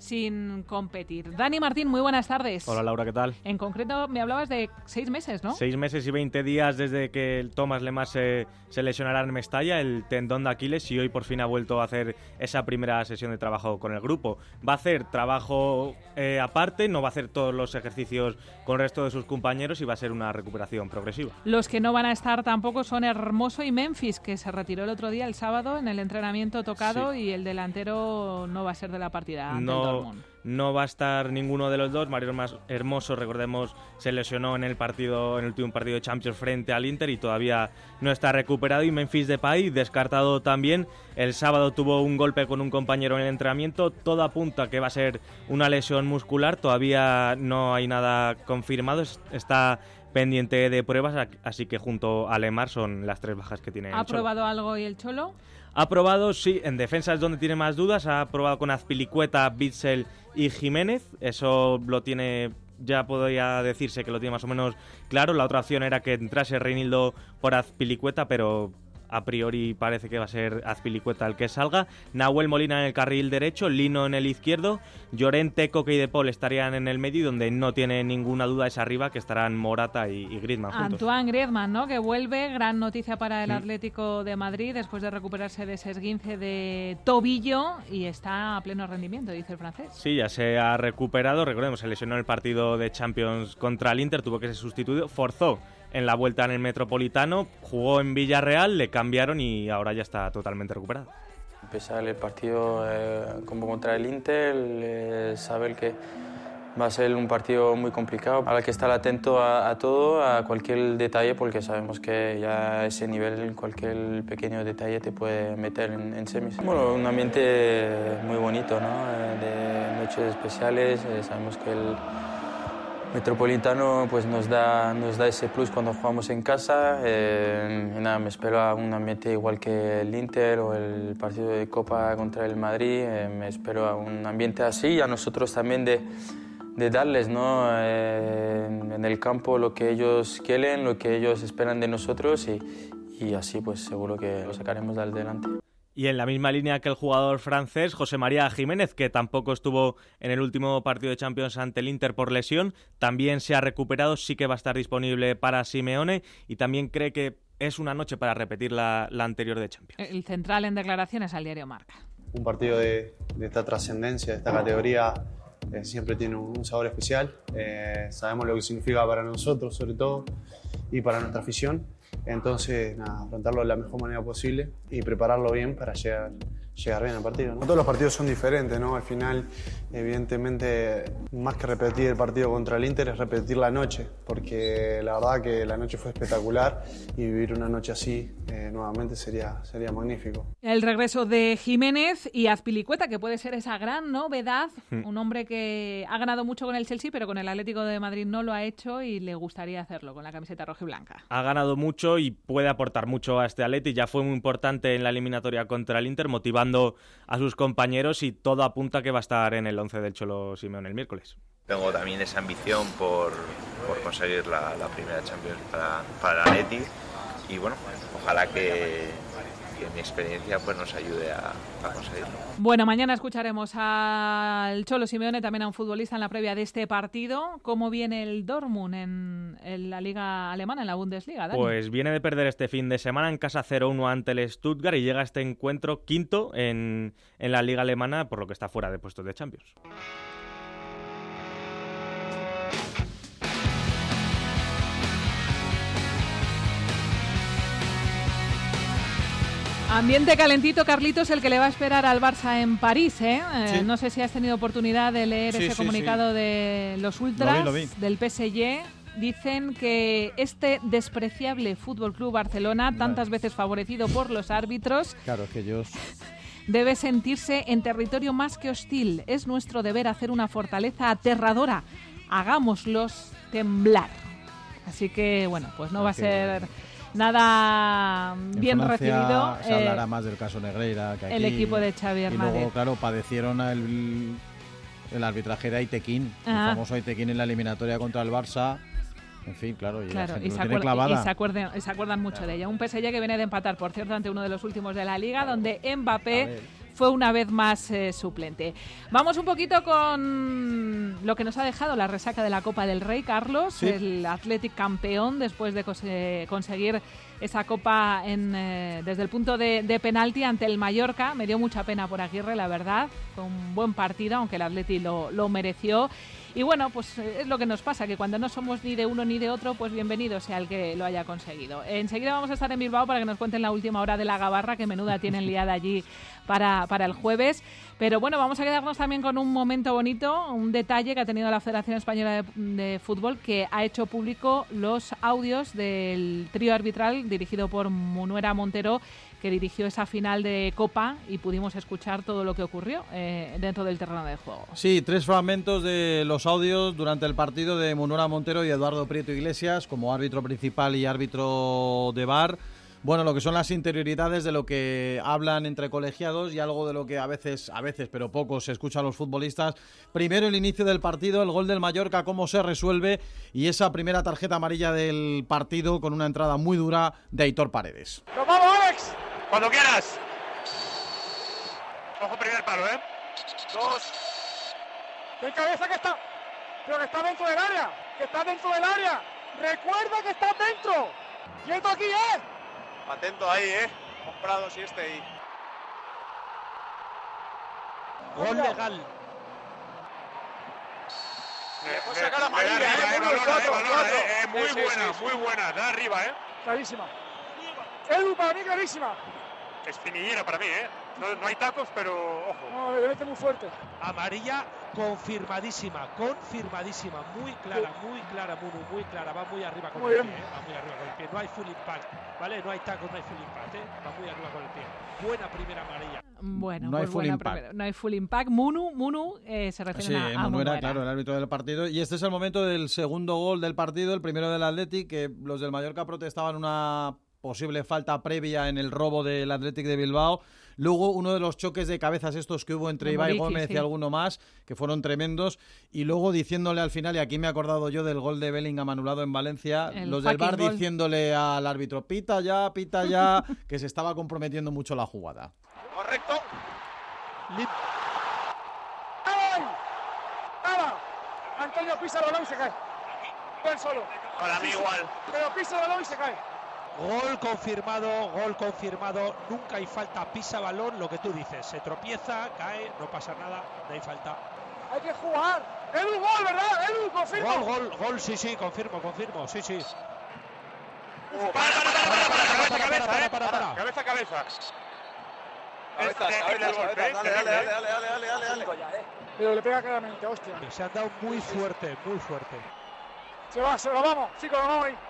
sin competir. Dani Martín, muy buenas tardes. Hola Laura, ¿qué tal? En concreto me hablabas de 6 meses, ¿no? 6 meses y 20 días desde que el Thomas Lemar se lesionara en Mestalla, el tendón de Aquiles, y hoy por fin ha vuelto a hacer esa primera sesión de trabajo con el grupo. Va a hacer trabajo aparte, no va a hacer todos los ejercicios con el resto de sus compañeros y va a ser una recuperación progresiva. Los que no van a estar tampoco son Hermoso y Memphis, que se retiró el otro día, el sábado, en el entrenamiento tocado, sí. Y el delantero no va a ser de la partida ante el Dortmund. No va a estar ninguno de los dos. Mario Hermoso, recordemos, se lesionó en el último partido de Champions frente al Inter y todavía no está recuperado. Y Memphis Depay, descartado también. El sábado tuvo un golpe con un compañero en el entrenamiento. Todo apunta que va a ser una lesión muscular. Todavía no hay nada confirmado. Está pendiente de pruebas, así que junto a Lemar son las 3 bajas que tiene el Cholo. ¿Ha probado algo y el Cholo? Ha probado, sí, en defensa es donde tiene más dudas. Ha probado con Azpilicueta, Bitzel y Jiménez. Eso lo tiene, ya podría decirse que lo tiene más o menos claro. La otra opción era que entrase Reinildo por Azpilicueta, pero a priori parece que va a ser Azpilicueta el que salga. Nahuel Molina en el carril derecho, Lino en el izquierdo, Llorente, Coque y De Paul estarían en el medio, y donde no tiene ninguna duda es arriba, que estarán Morata y Griezmann juntos. Antoine Griezmann, ¿no?, que vuelve, gran noticia para el Atlético de Madrid después de recuperarse de ese esguince de tobillo y está a pleno rendimiento, dice el francés. Sí, ya se ha recuperado, recordemos, se lesionó en el partido de Champions contra el Inter, tuvo que ser sustituido, forzó en la vuelta en el Metropolitano, jugó en Villarreal, le cambiaron y ahora ya está totalmente recuperado. Empezar el partido como contra el Inter, saber Va a ser un partido muy complicado, al que estar atento a todo, a cualquier detalle, porque sabemos que ya a ese nivel cualquier pequeño detalle te puede meter en semis. Bueno, un ambiente muy bonito, ¿no? De noches especiales. Sabemos que el Metropolitano pues nos da ese plus cuando jugamos en casa. Nada, me espero a un ambiente igual que el Inter o el partido de Copa contra el Madrid. Me espero a un ambiente así y a nosotros también de darles, ¿no? En el campo lo que ellos quieren, lo que ellos esperan de nosotros y así pues seguro que lo sacaremos adelante. Y en la misma línea que el jugador francés José María Jiménez, que tampoco estuvo en el último partido de Champions ante el Inter por lesión, también se ha recuperado, sí que va a estar disponible para Simeone y también cree que es una noche para repetir la anterior de Champions. El central en declaraciones al diario Marca. Un partido de esta trascendencia, de esta categoría, siempre tiene un sabor especial. Sabemos lo que significa para nosotros, sobre todo, y para nuestra afición. Entonces, nada, afrontarlo de la mejor manera posible y prepararlo bien para llegar bien al partido, ¿no? Todos los partidos son diferentes, ¿no? Al final, evidentemente, más que repetir el partido contra el Inter es repetir la noche, porque la verdad que la noche fue espectacular y vivir una noche así nuevamente sería magnífico. El regreso de Jiménez y Azpilicueta, que puede ser esa gran novedad, un hombre que ha ganado mucho con el Chelsea, pero con el Atlético de Madrid no lo ha hecho y le gustaría hacerlo con la camiseta rojiblanca. Ha ganado mucho y puede aportar mucho a este Atleti, ya fue muy importante en la eliminatoria contra el Inter, motivando a sus compañeros y todo apunta que va a estar en el 11 del Cholo Simeone el miércoles. Tengo también esa ambición por conseguir la primera Champions para Atleti y bueno, ojalá que mi experiencia pues nos ayude a conseguirlo. Bueno, mañana escucharemos al Cholo Simeone, también a un futbolista en la previa de este partido. ¿Cómo viene el Dortmund en la liga alemana, en la Bundesliga, Dani? Pues viene de perder este fin de semana en casa 0-1 ante el Stuttgart y llega a este encuentro quinto en la liga alemana, por lo que está fuera de puestos de Champions. Ambiente calentito, Carlitos, el que le va a esperar al Barça en París, ¿eh? Sí. No sé si has tenido oportunidad de leer ese comunicado de los ultras, lo vi. del PSG. Dicen que este despreciable Fútbol Club Barcelona, tantas veces favorecido por los árbitros, claro, que ellos debe sentirse en territorio más que hostil. Es nuestro deber hacer una fortaleza aterradora. Hagámoslos temblar. Así que, bueno, pues no va a ser nada bien recibido. Se hablará más del caso Negreira que aquí. El equipo de Xavi Hernández. Y luego, claro, padecieron el arbitraje de Aitekin, el famoso Aitekin en la eliminatoria contra el Barça. En fin, claro, y la gente lo tiene clavada. Y se acuerdan mucho de ella. Un PSG que viene de empatar, por cierto, ante uno de los últimos de la Liga, donde Mbappé fue una vez más suplente. Vamos un poquito con lo que nos ha dejado la resaca de la Copa del Rey, Carlos. Sí. El Athletic campeón después de conseguir esa copa desde el punto de penalti ante el Mallorca. Me dio mucha pena por Aguirre, la verdad. Fue un buen partido, aunque el Athletic lo mereció. Y bueno, pues es lo que nos pasa, que cuando no somos ni de uno ni de otro, pues bienvenido sea el que lo haya conseguido. Enseguida vamos a estar en Bilbao para que nos cuenten la última hora de la Gabarra, que menuda tienen liada allí para el jueves. Pero bueno, vamos a quedarnos también con un momento bonito, un detalle que ha tenido la Federación Española de Fútbol, que ha hecho público los audios del trío arbitral dirigido por Munuera Montero, que dirigió esa final de Copa, y pudimos escuchar todo lo que ocurrió dentro del terreno de juego. Sí, 3 fragmentos de los audios durante el partido de Munuera Montero y Eduardo Prieto Iglesias como árbitro principal y árbitro de VAR. Bueno, lo que son las interioridades de lo que hablan entre colegiados y algo de lo que a veces, pero poco, se escucha a los futbolistas. Primero el inicio del partido, el gol del Mallorca, cómo se resuelve, y esa primera tarjeta amarilla del partido con una entrada muy dura de Aitor Paredes. ¡Nos vamos, Alex! Cuando quieras. Ojo, primer palo, ¿eh? 2. ¡Qué cabeza que está! Pero que está dentro del área. Que está dentro del área. Recuerda que está dentro. ¡Quieto aquí, eh! Atento ahí, comprado si ahí. Gol legal. Puede sacar amarilla, muy buena, da arriba, clarísima. Edu, para mí clarísima. Espinillera para mí, no hay tacos, pero ojo. No, le mete muy fuerte. Amarilla confirmadísima, muy clara, Munu, muy clara, va muy arriba con Muy el bien. pie, va muy arriba con el pie, no hay full impact, ¿vale? No hay tacos, no hay full impact, va muy arriba con el pie. Buena primera amarilla. Bueno, no hay pues full buena impact. primera. No hay full impact. Munu se refiere Sí, a Munu era, Munuera. claro, el árbitro del partido. Y este es el momento del segundo gol del partido, el primero del Athletic, que los del Mallorca protestaban una posible falta previa en el robo del Athletic de Bilbao. Luego uno de los choques de cabezas estos que hubo entre De Ibai Moriki, Gómez sí. y alguno más, que fueron tremendos. Y luego diciéndole al final, y aquí me he acordado yo del gol de Bellingham anulado en Valencia, El los del VAR fucking gol. diciéndole al árbitro, pita ya, que se estaba comprometiendo mucho la jugada. Correcto. ¡Ay! ¡Nada! Antonio pisa el balón y se cae. Él solo. Para mí igual. Pero pisa el balón y se cae. Gol confirmado, nunca hay falta, pisa balón, lo que tú dices, se tropieza, cae, no pasa nada, no hay falta. Hay que jugar. Edu, gol, ¿verdad? Edu, confirmo. Gol, sí, confirmo, sí. Para. Cabeza. Dale. Pero le pega claramente, hostia. Se han dado muy fuerte. Se va, vamos. Chicos, vamos ahí.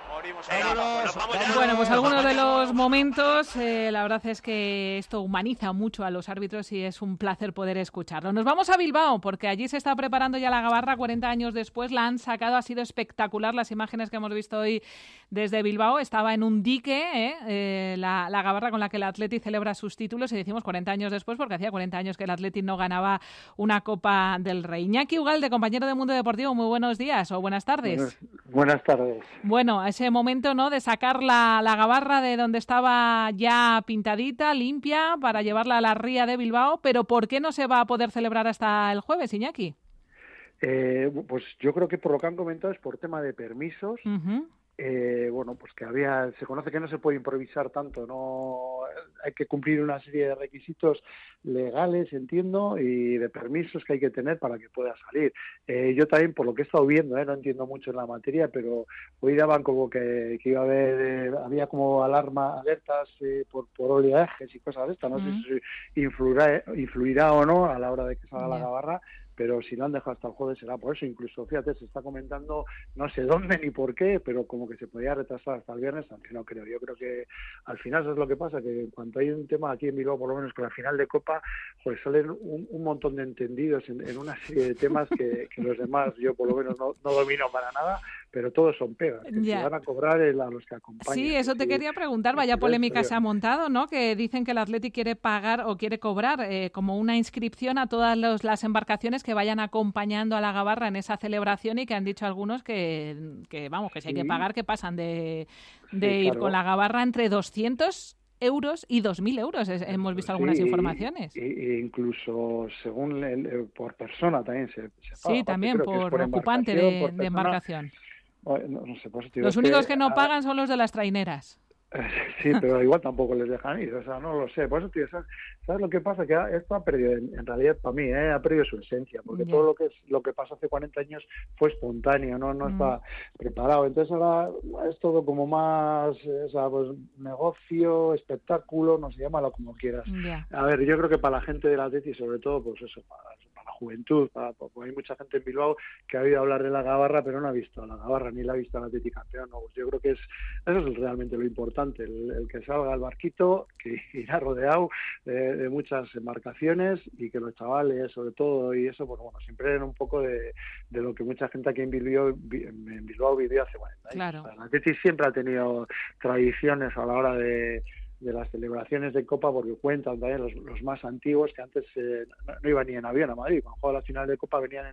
Bueno, pues algunos de los momentos, la verdad es que esto humaniza mucho a los árbitros y es un placer poder escucharlo. Nos vamos a Bilbao, porque allí se está preparando ya la Gabarra 40 años después. La han sacado, ha sido espectacular las imágenes que hemos visto hoy desde Bilbao. Estaba en un dique, la Gabarra con la que el Athletic celebra sus títulos, y decimos 40 años después porque hacía 40 años que el Athletic no ganaba una Copa del Rey. Iñaki Ugalde, compañero de Mundo Deportivo, muy buenos días o buenas tardes. Buenas tardes. Bueno, ese momento, ¿no?, de sacar la Gabarra de donde estaba ya pintadita, limpia, para llevarla a la ría de Bilbao, pero ¿por qué no se va a poder celebrar hasta el jueves, Iñaki? Pues yo creo que por lo que han comentado es por tema de permisos. Uh-huh. Bueno, pues que se conoce que no se puede improvisar tanto, no hay que cumplir una serie de requisitos legales, entiendo, y de permisos que hay que tener para que pueda salir. Yo también, por lo que he estado viendo, no entiendo mucho en la materia, pero hoy daban como que iba a haber, había como alertas por oleajes y cosas de estas. No sé si influirá o no a la hora de que salga la Gabarra, pero si lo han dejado hasta el jueves será por eso. Incluso, fíjate, se está comentando no sé dónde ni por qué, pero como que se podía retrasar hasta el viernes, aunque no creo. Yo creo que al final eso es lo que pasa, que en cuanto hay un tema aquí en Bilbao, por lo menos con la final de Copa, pues salen un montón de entendidos en una serie de temas que los demás yo por lo menos no domino para nada, pero todos son pegas, que se van a cobrar a los que acompañan. Sí, eso te quería preguntar, vaya polémica se ha montado, ¿no? Que dicen que el Athletic quiere pagar o quiere cobrar como una inscripción a todas las embarcaciones que vayan acompañando a la Gabarra en esa celebración, y que han dicho algunos que si hay que pagar, que pasan de ir con la Gabarra entre 200 euros y 2.000 euros. Hemos visto algunas informaciones. Incluso según por persona también se paga. Sí, también por ocupante de embarcación. No sé, pues, los únicos que no pagan son los de las traineras. Sí, pero igual tampoco les dejan ir, o sea, no lo sé. Por eso, tío, ¿sabes lo que pasa? Que esto ha perdido, en realidad, para mí, ha perdido su esencia, porque todo lo que pasó hace 40 años fue espontáneo, no está preparado. Entonces ahora es todo como más, pues, negocio, espectáculo, no sé, llámalo como quieras. A ver, yo creo que para la gente de la Atleti, sobre todo, pues eso, para la juventud, porque hay mucha gente en Bilbao que ha oído hablar de la Gabarra, pero no ha visto a la Gabarra, ni la ha visto a la Atleti campeón. No, pues yo creo que eso es realmente lo importante, el que salga el barquito, que irá rodeado de muchas embarcaciones, y que los chavales, sobre todo, y eso, pues bueno, siempre eran un poco de lo que mucha gente aquí en Bilbao vivió hace 40 años. Claro. O sea, la Atleti siempre ha tenido tradiciones a la hora de las celebraciones de Copa, porque cuentan también los más antiguos que antes no iban ni en avión a Madrid. Cuando jugaba la final de Copa venían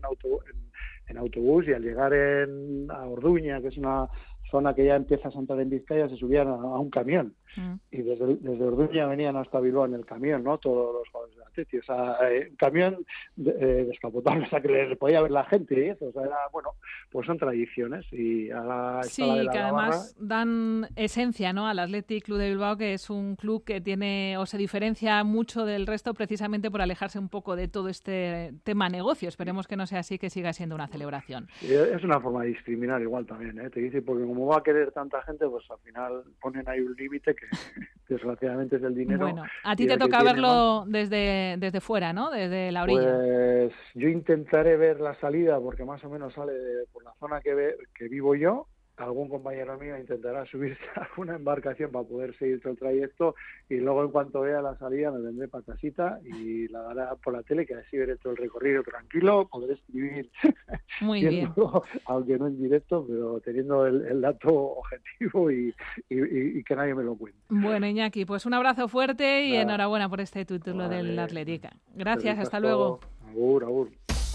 en autobús, y al llegar a Orduña, que es una zona que ya empieza a entrar en Vizcaya, se subían a un camión. Y desde Orduña venían hasta Bilbao en el camión, ¿no? Todos los jugadores de Atleti. O sea, un camión descapotable, o sea, que le podía ver la gente y eso. O sea, era, bueno, pues son tradiciones. Y a la escala de la que Gabarra, además dan esencia, ¿no?, al Athletic Club de Bilbao, que es un club que tiene o se diferencia mucho del resto precisamente por alejarse un poco de todo este tema negocio. Esperemos que no sea así, que siga siendo una celebración. Y es una forma de discriminar igual también, ¿eh? Te dice, porque como va a querer tanta gente, pues al final ponen ahí un límite desgraciadamente es el dinero. Bueno, a ti te toca verlo desde fuera, ¿no? Desde la orilla. Pues yo intentaré ver la salida porque más o menos sale por la zona que vivo yo. Algún compañero mío intentará subirse a una embarcación para poder seguir todo el trayecto y luego en cuanto vea la salida me vendré para casita y la dará por la tele, que así veré todo el recorrido tranquilo, podré escribir muy bien, aunque no en directo, pero teniendo el dato objetivo y que nadie me lo cuente. Bueno, Iñaki, pues un abrazo fuerte y enhorabuena por este título del Atlética. Gracias, hasta luego. Agur.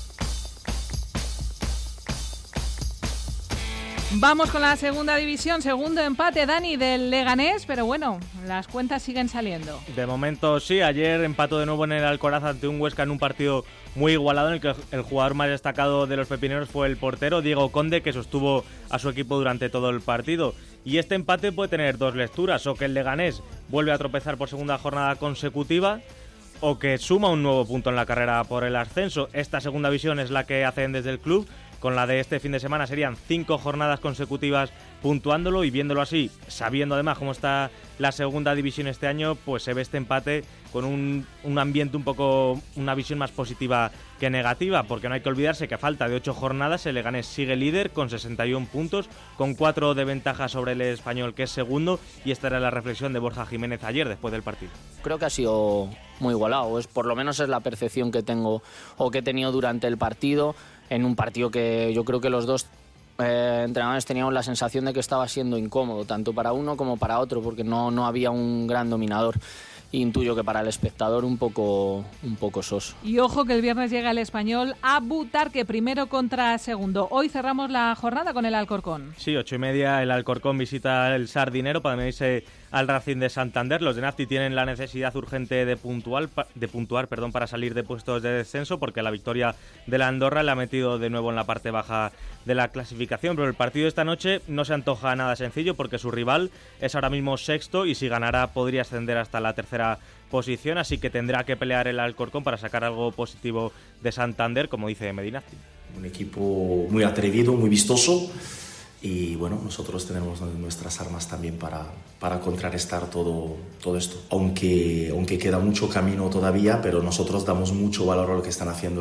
Vamos con la segunda división, segundo empate, Dani, del Leganés, pero bueno, las cuentas siguen saliendo. De momento sí, ayer empató de nuevo en el Alcoraz ante un Huesca en un partido muy igualado en el que el jugador más destacado de los pepineros fue el portero Diego Conde, que sostuvo a su equipo durante todo el partido. Y este empate puede tener dos lecturas, o que el Leganés vuelve a tropezar por segunda jornada consecutiva, o que suma un nuevo punto en la carrera por el ascenso. Esta segunda visión es la que hacen desde el club. Con la de este fin de semana serían 5 jornadas consecutivas puntuándolo y viéndolo así, sabiendo además cómo está la segunda división este año, pues se ve este empate con un ambiente una visión más positiva que negativa, porque no hay que olvidarse que a falta de 8 jornadas el Leganés sigue líder con 61 puntos, con 4 de ventaja sobre el Español, que es segundo, y esta era la reflexión de Borja Jiménez ayer después del partido. Creo que ha sido muy igualado, por lo menos es la percepción que tengo o que he tenido durante el partido, en un partido que yo creo que los dos entrenadores teníamos la sensación de que estaba siendo incómodo, tanto para uno como para otro, porque no había un gran dominador. Intuyo que para el espectador un poco soso. Y ojo que el viernes llega el Español a Butarque, primero contra segundo. Hoy cerramos la jornada con el Alcorcón. Sí, 8:30 el Alcorcón visita el Sardinero para medirse al Racing de Santander. Los de Nafti tienen la necesidad urgente de puntuar para salir de puestos de descenso, porque la victoria de la Andorra le ha metido de nuevo en la parte baja de la clasificación. Pero el partido de esta noche no se antoja nada sencillo, porque su rival es ahora mismo sexto y si ganara podría ascender hasta la tercera posición, así que tendrá que pelear el Alcorcón para sacar algo positivo de Santander, como dice Medinafti. Un equipo muy atrevido, muy vistoso. Y bueno, nosotros tenemos nuestras armas también para contrarrestar todo esto. Aunque queda mucho camino todavía, pero nosotros damos mucho valor a lo que están haciendo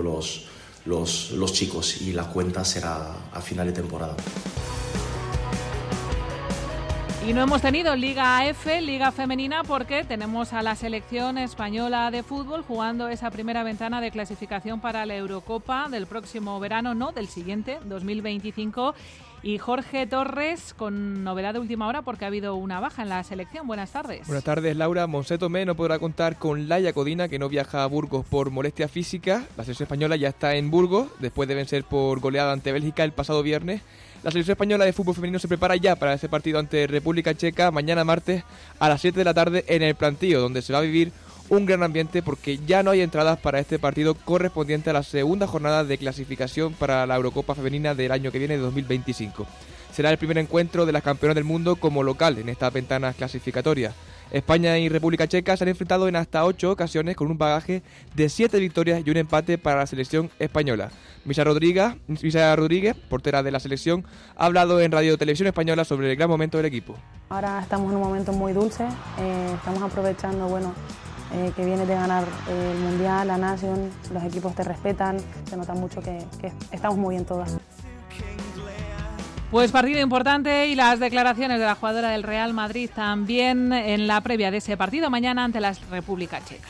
los chicos y la cuenta será a final de temporada. Y no hemos tenido Liga AF, Liga Femenina, porque tenemos a la selección española de fútbol jugando esa primera ventana de clasificación para la Eurocopa del próximo verano, no, del siguiente, 2025. Y Jorge Torres, con novedad de última hora porque ha habido una baja en la selección. Buenas tardes. Buenas tardes, Laura. Monse Tomé no podrá contar con Laia Codina, que no viaja a Burgos por molestia física. La selección española ya está en Burgos, después de vencer por goleada ante Bélgica el pasado viernes. La selección española de fútbol femenino se prepara ya para ese partido ante República Checa mañana martes a las 7 de la tarde en el Plantío, donde se va a vivir un gran ambiente porque ya no hay entradas para este partido correspondiente a la segunda jornada de clasificación para la Eurocopa Femenina del año que viene, de 2025. Será el primer encuentro de las campeonas del mundo como local en estas ventanas clasificatorias. España y República Checa se han enfrentado en hasta 8 ocasiones con un bagaje de 7 victorias y un empate para la selección española. Misa Rodríguez, portera de la selección, ha hablado en Radio Televisión Española sobre el gran momento del equipo. Ahora estamos en un momento muy dulce, estamos aprovechando que viene de ganar el Mundial, la Nation, los equipos te respetan, se nota mucho que estamos muy bien todas. Pues partido importante y las declaraciones de la jugadora del Real Madrid también en la previa de ese partido mañana ante la República Checa.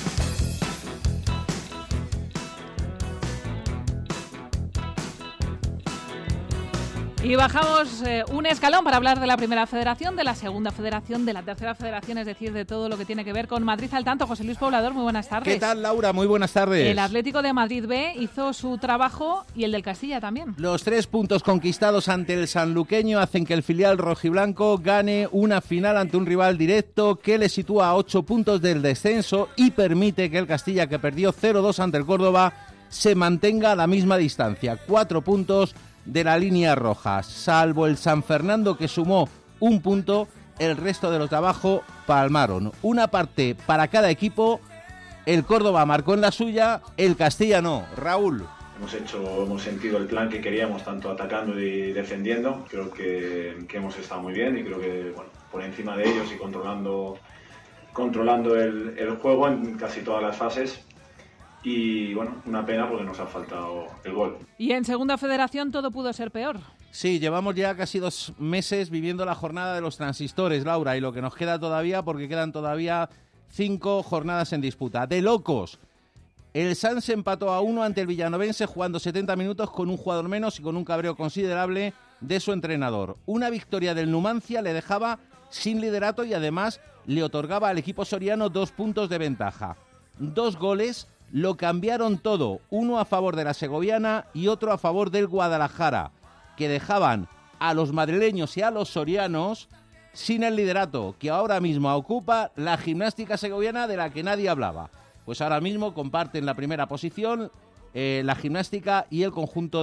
Y bajamos un escalón para hablar de la primera federación, de la segunda federación, de la tercera federación, es decir, de todo lo que tiene que ver con Madrid al tanto. José Luis Poblador, muy buenas tardes. ¿Qué tal, Laura? Muy buenas tardes. El Atlético de Madrid B hizo su trabajo y el del Castilla también. Los 3 puntos conquistados ante el sanluqueño hacen que el filial rojiblanco gane una final ante un rival directo que le sitúa a 8 puntos del descenso y permite que el Castilla, que perdió 0-2 ante el Córdoba, se mantenga a la misma distancia, 4 puntos de la línea roja. Salvo el San Fernando, que sumó un punto, el resto de los de abajo palmaron. Una parte para cada equipo. El Córdoba marcó en la suya, el Castilla no. Raúl. Hemos sentido el plan que queríamos, tanto atacando y defendiendo. Creo que hemos estado muy bien y creo que por encima de ellos y controlando controlando el juego en casi todas las fases. Y bueno, una pena porque nos ha faltado el gol. Y en Segunda Federación todo pudo ser peor. Sí, llevamos ya casi 2 meses viviendo la jornada de los transistores, Laura, y lo que nos queda todavía, porque quedan todavía 5 jornadas en disputa. ¡De locos! El Sanse empató a 1 ante el Villanovense jugando 70 minutos con un jugador menos y con un cabreo considerable de su entrenador. Una victoria del Numancia le dejaba sin liderato y además le otorgaba al equipo soriano 2 puntos de ventaja. 2 goles lo cambiaron todo, uno a favor de la segoviana y otro a favor del Guadalajara, que dejaban a los madrileños y a los sorianos sin el liderato, que ahora mismo ocupa la Gimnástica Segoviana, de la que nadie hablaba. Pues ahora mismo comparten la primera posición la Gimnástica y el conjunto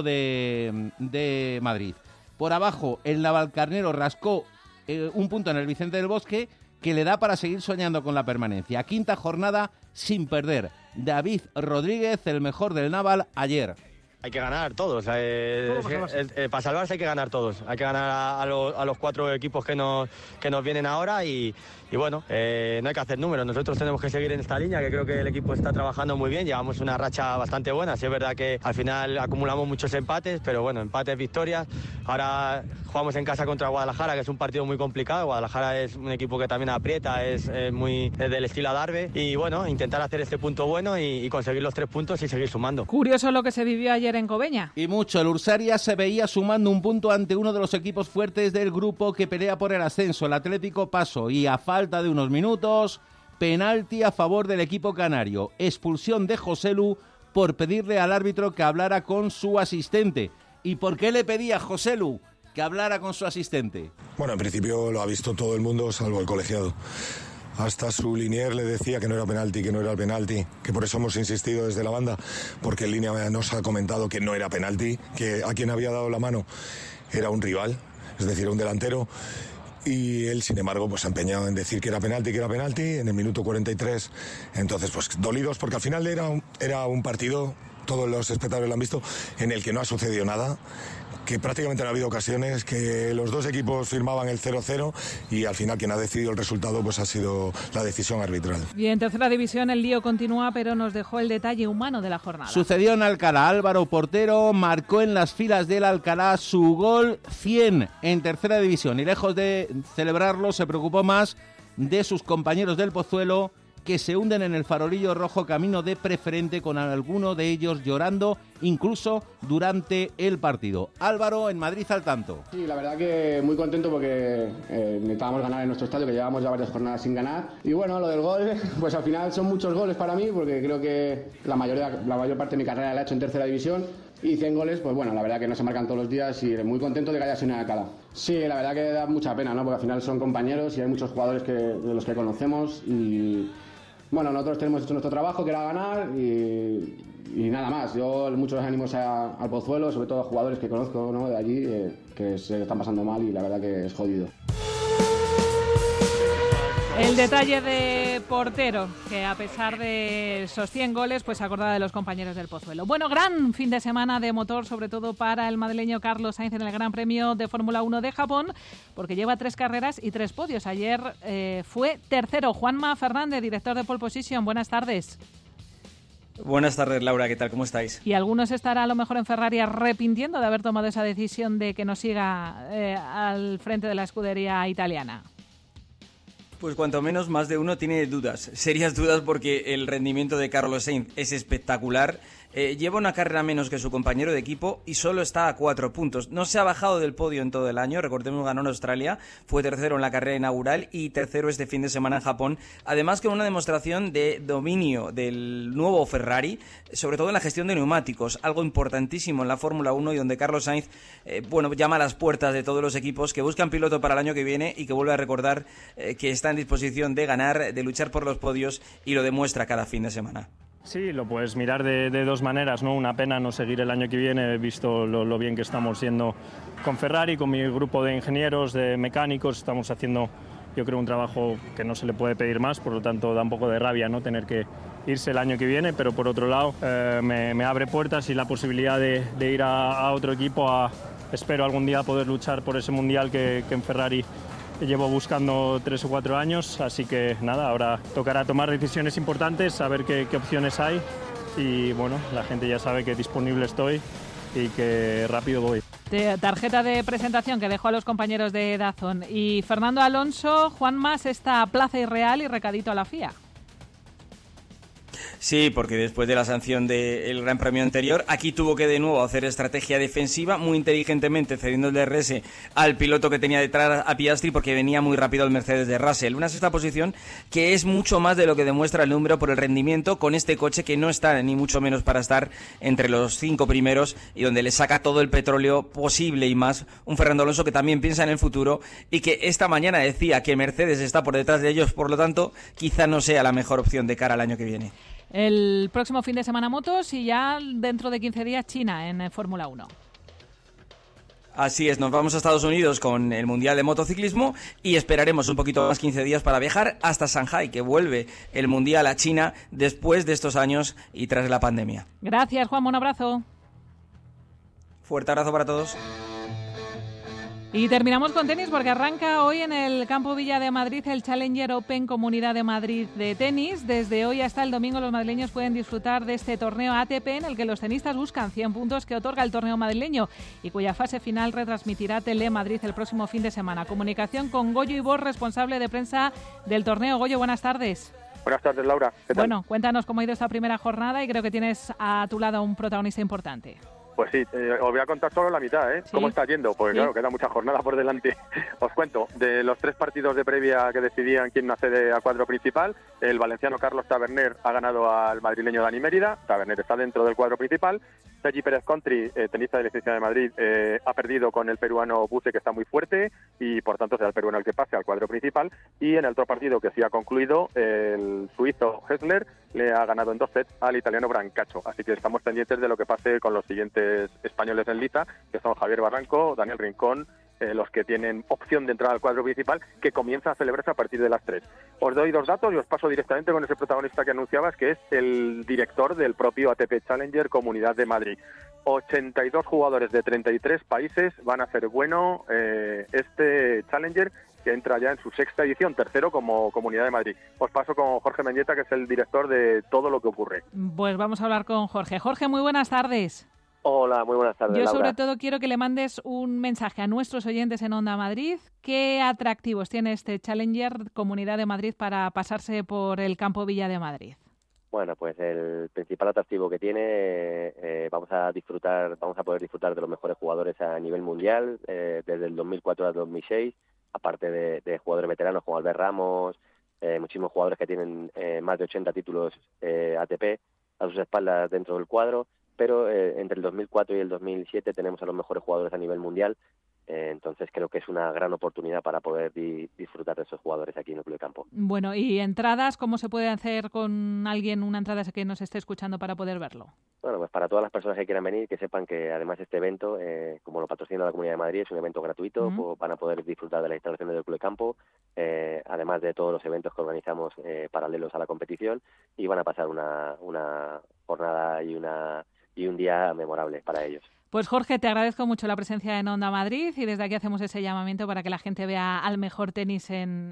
de Madrid. Por abajo, el Navalcarnero rascó un punto en el Vicente del Bosque, que le da para seguir soñando con la permanencia. 5ª jornada sin perder. David Rodríguez, el mejor del Naval, ayer. Hay que ganar todos. Para salvarse hay que ganar todos. Hay que ganar a los 4 equipos que nos vienen ahora y bueno, no hay que hacer números. Nosotros tenemos que seguir en esta línea, que creo que el equipo está trabajando muy bien. Llevamos una racha bastante buena. Sí es verdad que al final acumulamos muchos empates, pero bueno, empates, victorias. Ahora jugamos en casa contra Guadalajara, que es un partido muy complicado. Guadalajara es un equipo que también aprieta, es muy del estilo Adarve. Y bueno, intentar hacer este punto bueno y conseguir los 3 puntos y seguir sumando. Curioso lo que se vivió ayer en Cobeña. Y mucho, el Ursaria se veía sumando un punto ante uno de los equipos fuertes del grupo que pelea por el ascenso, el Atlético Paso, y a falta de unos minutos, penalti a favor del equipo canario, expulsión de Joselu por pedirle al árbitro que hablara con su asistente. ¿Y por qué le pedía a Joselu que hablara con su asistente? Bueno, en principio lo ha visto todo el mundo, salvo el colegiado. Hasta su linier le decía que no era penalti, que por eso hemos insistido desde la banda, porque en línea nos ha comentado que no era penalti, que a quien había dado la mano era un rival, es decir, un delantero, y él, sin embargo, pues se ha empeñado en decir que era penalti en el minuto 43. Entonces, pues dolidos, porque al final era un partido, todos los espectadores lo han visto, en el que no ha sucedido nada, que prácticamente no ha habido ocasiones, que los 2 equipos firmaban el 0-0 y al final quien ha decidido el resultado pues ha sido la decisión arbitral. Y en tercera división el lío continúa, pero nos dejó el detalle humano de la jornada. Sucedió en Alcalá. Álvaro Portero marcó en las filas del Alcalá su gol 100 en tercera división y lejos de celebrarlo se preocupó más de sus compañeros del Pozuelo, que se hunden en el farolillo rojo camino de Preferente, con alguno de ellos llorando incluso durante el partido. Álvaro, en Madrid al tanto. Sí, la verdad que muy contento porque necesitábamos ganar en nuestro estadio, que llevamos ya varias jornadas sin ganar. Y bueno, lo del gol, pues al final son muchos goles para mí, porque creo que la mayor parte de mi carrera la he hecho en tercera división. Y 100 goles, pues bueno, la verdad que no se marcan todos los días y muy contento de que haya sido en Alcalá. Sí, la verdad que da mucha pena, ¿no? Porque al final son compañeros y hay muchos jugadores de los que conocemos y... Bueno, nosotros tenemos hecho nuestro trabajo, que era ganar y nada más. Yo muchos ánimos al Pozuelo, sobre todo a jugadores que conozco, ¿no?, de allí, que se están pasando mal y la verdad que es jodido. El detalle de Portero, que a pesar de esos 100 goles, pues se acordaba de los compañeros del Pozuelo. Bueno, gran fin de semana de motor, sobre todo para el madrileño Carlos Sainz en el Gran Premio de Fórmula 1 de Japón, porque lleva 3 carreras y 3 podios. Ayer fue tercero. Juanma Fernández, director de Pole Position, buenas tardes. Buenas tardes, Laura, ¿qué tal? ¿Cómo estáis? Y algunos estará a lo mejor en Ferrari arrepintiendo de haber tomado esa decisión de que no siga al frente de la escudería italiana. Pues cuanto menos más de uno tiene dudas, serias dudas, porque el rendimiento de Carlos Sainz es espectacular. Lleva una carrera menos que su compañero de equipo y solo está a 4 puntos. No se ha bajado del podio en todo el año. Recordemos, ganó en Australia, fue tercero en la carrera inaugural y tercero este fin de semana en Japón. Además, con una demostración de dominio del nuevo Ferrari, sobre todo en la gestión de neumáticos, algo importantísimo en la Fórmula 1 y donde Carlos Sainz llama a las puertas de todos los equipos que buscan piloto para el año que viene y que vuelve a recordar que está en disposición de ganar, de luchar por los podios, y lo demuestra cada fin de semana. Sí, lo puedes mirar de 2 maneras, ¿no? Una pena no seguir el año que viene, visto lo bien que estamos yendo con Ferrari, con mi grupo de ingenieros, de mecánicos. Estamos haciendo, yo creo, un trabajo que no se le puede pedir más, por lo tanto da un poco de rabia, ¿no?, tener que irse el año que viene, pero por otro lado me abre puertas y la posibilidad de ir a otro equipo, espero algún día poder luchar por ese mundial que en Ferrari llevo buscando 3 o 4 años, así que nada, ahora tocará tomar decisiones importantes, saber qué opciones hay y bueno, la gente ya sabe que disponible estoy y que rápido voy. Tarjeta de presentación que dejó a los compañeros de DAZN. Y Fernando Alonso, Juanma, esta plaza irreal y recadito a la FIA. Sí, porque después de la sanción del Gran Premio anterior, aquí tuvo que de nuevo hacer estrategia defensiva, muy inteligentemente cediendo el DRS al piloto que tenía detrás, a Piastri, porque venía muy rápido el Mercedes de Russell. Una sexta posición que es mucho más de lo que demuestra el número por el rendimiento con este coche que no está ni mucho menos para estar entre los 5 primeros y donde le saca todo el petróleo posible y más. Un Fernando Alonso que también piensa en el futuro y que esta mañana decía que Mercedes está por detrás de ellos, por lo tanto, quizá no sea la mejor opción de cara al año que viene. El próximo fin de semana motos y ya dentro de 15 días China en Fórmula 1. Así es, nos vamos a Estados Unidos con el Mundial de Motociclismo y esperaremos un poquito más 15 días para viajar hasta Shanghái, que vuelve el Mundial a China después de estos años y tras la pandemia. Gracias, Juan, un abrazo. Fuerte abrazo para todos. Y terminamos con tenis porque arranca hoy en el Campo Villa de Madrid el Challenger Open Comunidad de Madrid de tenis. Desde hoy hasta el domingo los madrileños pueden disfrutar de este torneo ATP en el que los tenistas buscan 100 puntos que otorga el torneo madrileño y cuya fase final retransmitirá Telemadrid el próximo fin de semana. Comunicación con Goyo Ibor, responsable de prensa del torneo. Goyo, buenas tardes. Buenas tardes, Laura. ¿Qué tal? Bueno, cuéntanos cómo ha ido esta primera jornada y creo que tienes a tu lado un protagonista importante. Pues sí, os voy a contar solo la mitad, ¿eh? ¿Sí? ¿Cómo está yendo? Pues ¿Sí? Claro, queda mucha jornada por delante. Os cuento, de los 3 partidos de previa que decidían quién accede al cuadro principal, el valenciano Carlos Taberner ha ganado al madrileño Dani Mérida. Taberner está dentro del cuadro principal. Sergi Pérez Country, tenista de licencia de Madrid, ha perdido con el peruano Buse, que está muy fuerte, y por tanto será el peruano el que pase al cuadro principal. Y en el otro partido que sí ha concluido, el suizo Hessler le ha ganado en 2 sets al italiano Brancaccio. Así que estamos pendientes de lo que pase con los siguientes españoles en liza, que son Javier Barranco, Daniel Rincón, los que tienen opción de entrar al cuadro principal, que comienza a celebrarse a partir de las 3. Os doy 2 datos y os paso directamente con ese protagonista que anunciabas, que es el director del propio ATP Challenger Comunidad de Madrid. 82 jugadores de 33 países van a hacer bueno este Challenger, que entra ya en su 6ª edición, tercero como Comunidad de Madrid. Os paso con Jorge Mendieta, que es el director de todo lo que ocurre. Pues vamos a hablar con Jorge. Jorge, muy buenas tardes. Hola, muy buenas tardes, Yo Laura. sobre todo quiero que le mandes un mensaje a nuestros oyentes en Onda Madrid. ¿Qué atractivos tiene este Challenger Comunidad de Madrid para pasarse por el Campo Villa de Madrid? Bueno, pues el principal atractivo que tiene, vamos a poder disfrutar de los mejores jugadores a nivel mundial, desde el 2004 al 2006, aparte de jugadores veteranos como Albert Ramos, muchísimos jugadores que tienen más de 80 títulos ATP a sus espaldas dentro del cuadro. Pero entre el 2004 y el 2007 tenemos a los mejores jugadores a nivel mundial, entonces creo que es una gran oportunidad para poder disfrutar de esos jugadores aquí en el Club de Campo. Bueno, ¿y entradas? ¿Cómo se puede hacer con alguien una entrada que nos esté escuchando para poder verlo? Bueno, pues para todas las personas que quieran venir, que sepan que además este evento, como lo patrocina la Comunidad de Madrid, es un evento gratuito, pues van a poder disfrutar de las instalaciones del Club de Campo, además de todos los eventos que organizamos paralelos a la competición, y van a pasar una jornada y un día memorable para ellos. Pues Jorge, te agradezco mucho la presencia en Onda Madrid y desde aquí hacemos ese llamamiento para que la gente vea al mejor tenis en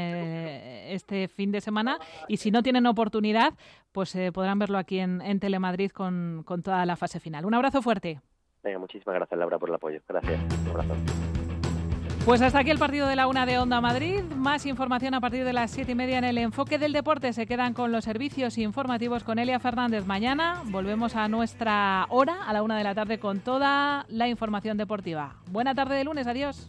este fin de semana, y si no tienen oportunidad, pues podrán verlo aquí en Telemadrid con toda la fase final. Un abrazo fuerte. Venga, muchísimas gracias, Laura, por el apoyo. Gracias. Un abrazo. Pues hasta aquí el partido de la 1 de Onda Madrid. Más información a partir de las 7:30 en el Enfoque del Deporte. Se quedan con los servicios informativos con Elia Fernández. Mañana volvemos a nuestra hora, a la 1 de la tarde, con toda la información deportiva. Buena tarde de lunes. Adiós.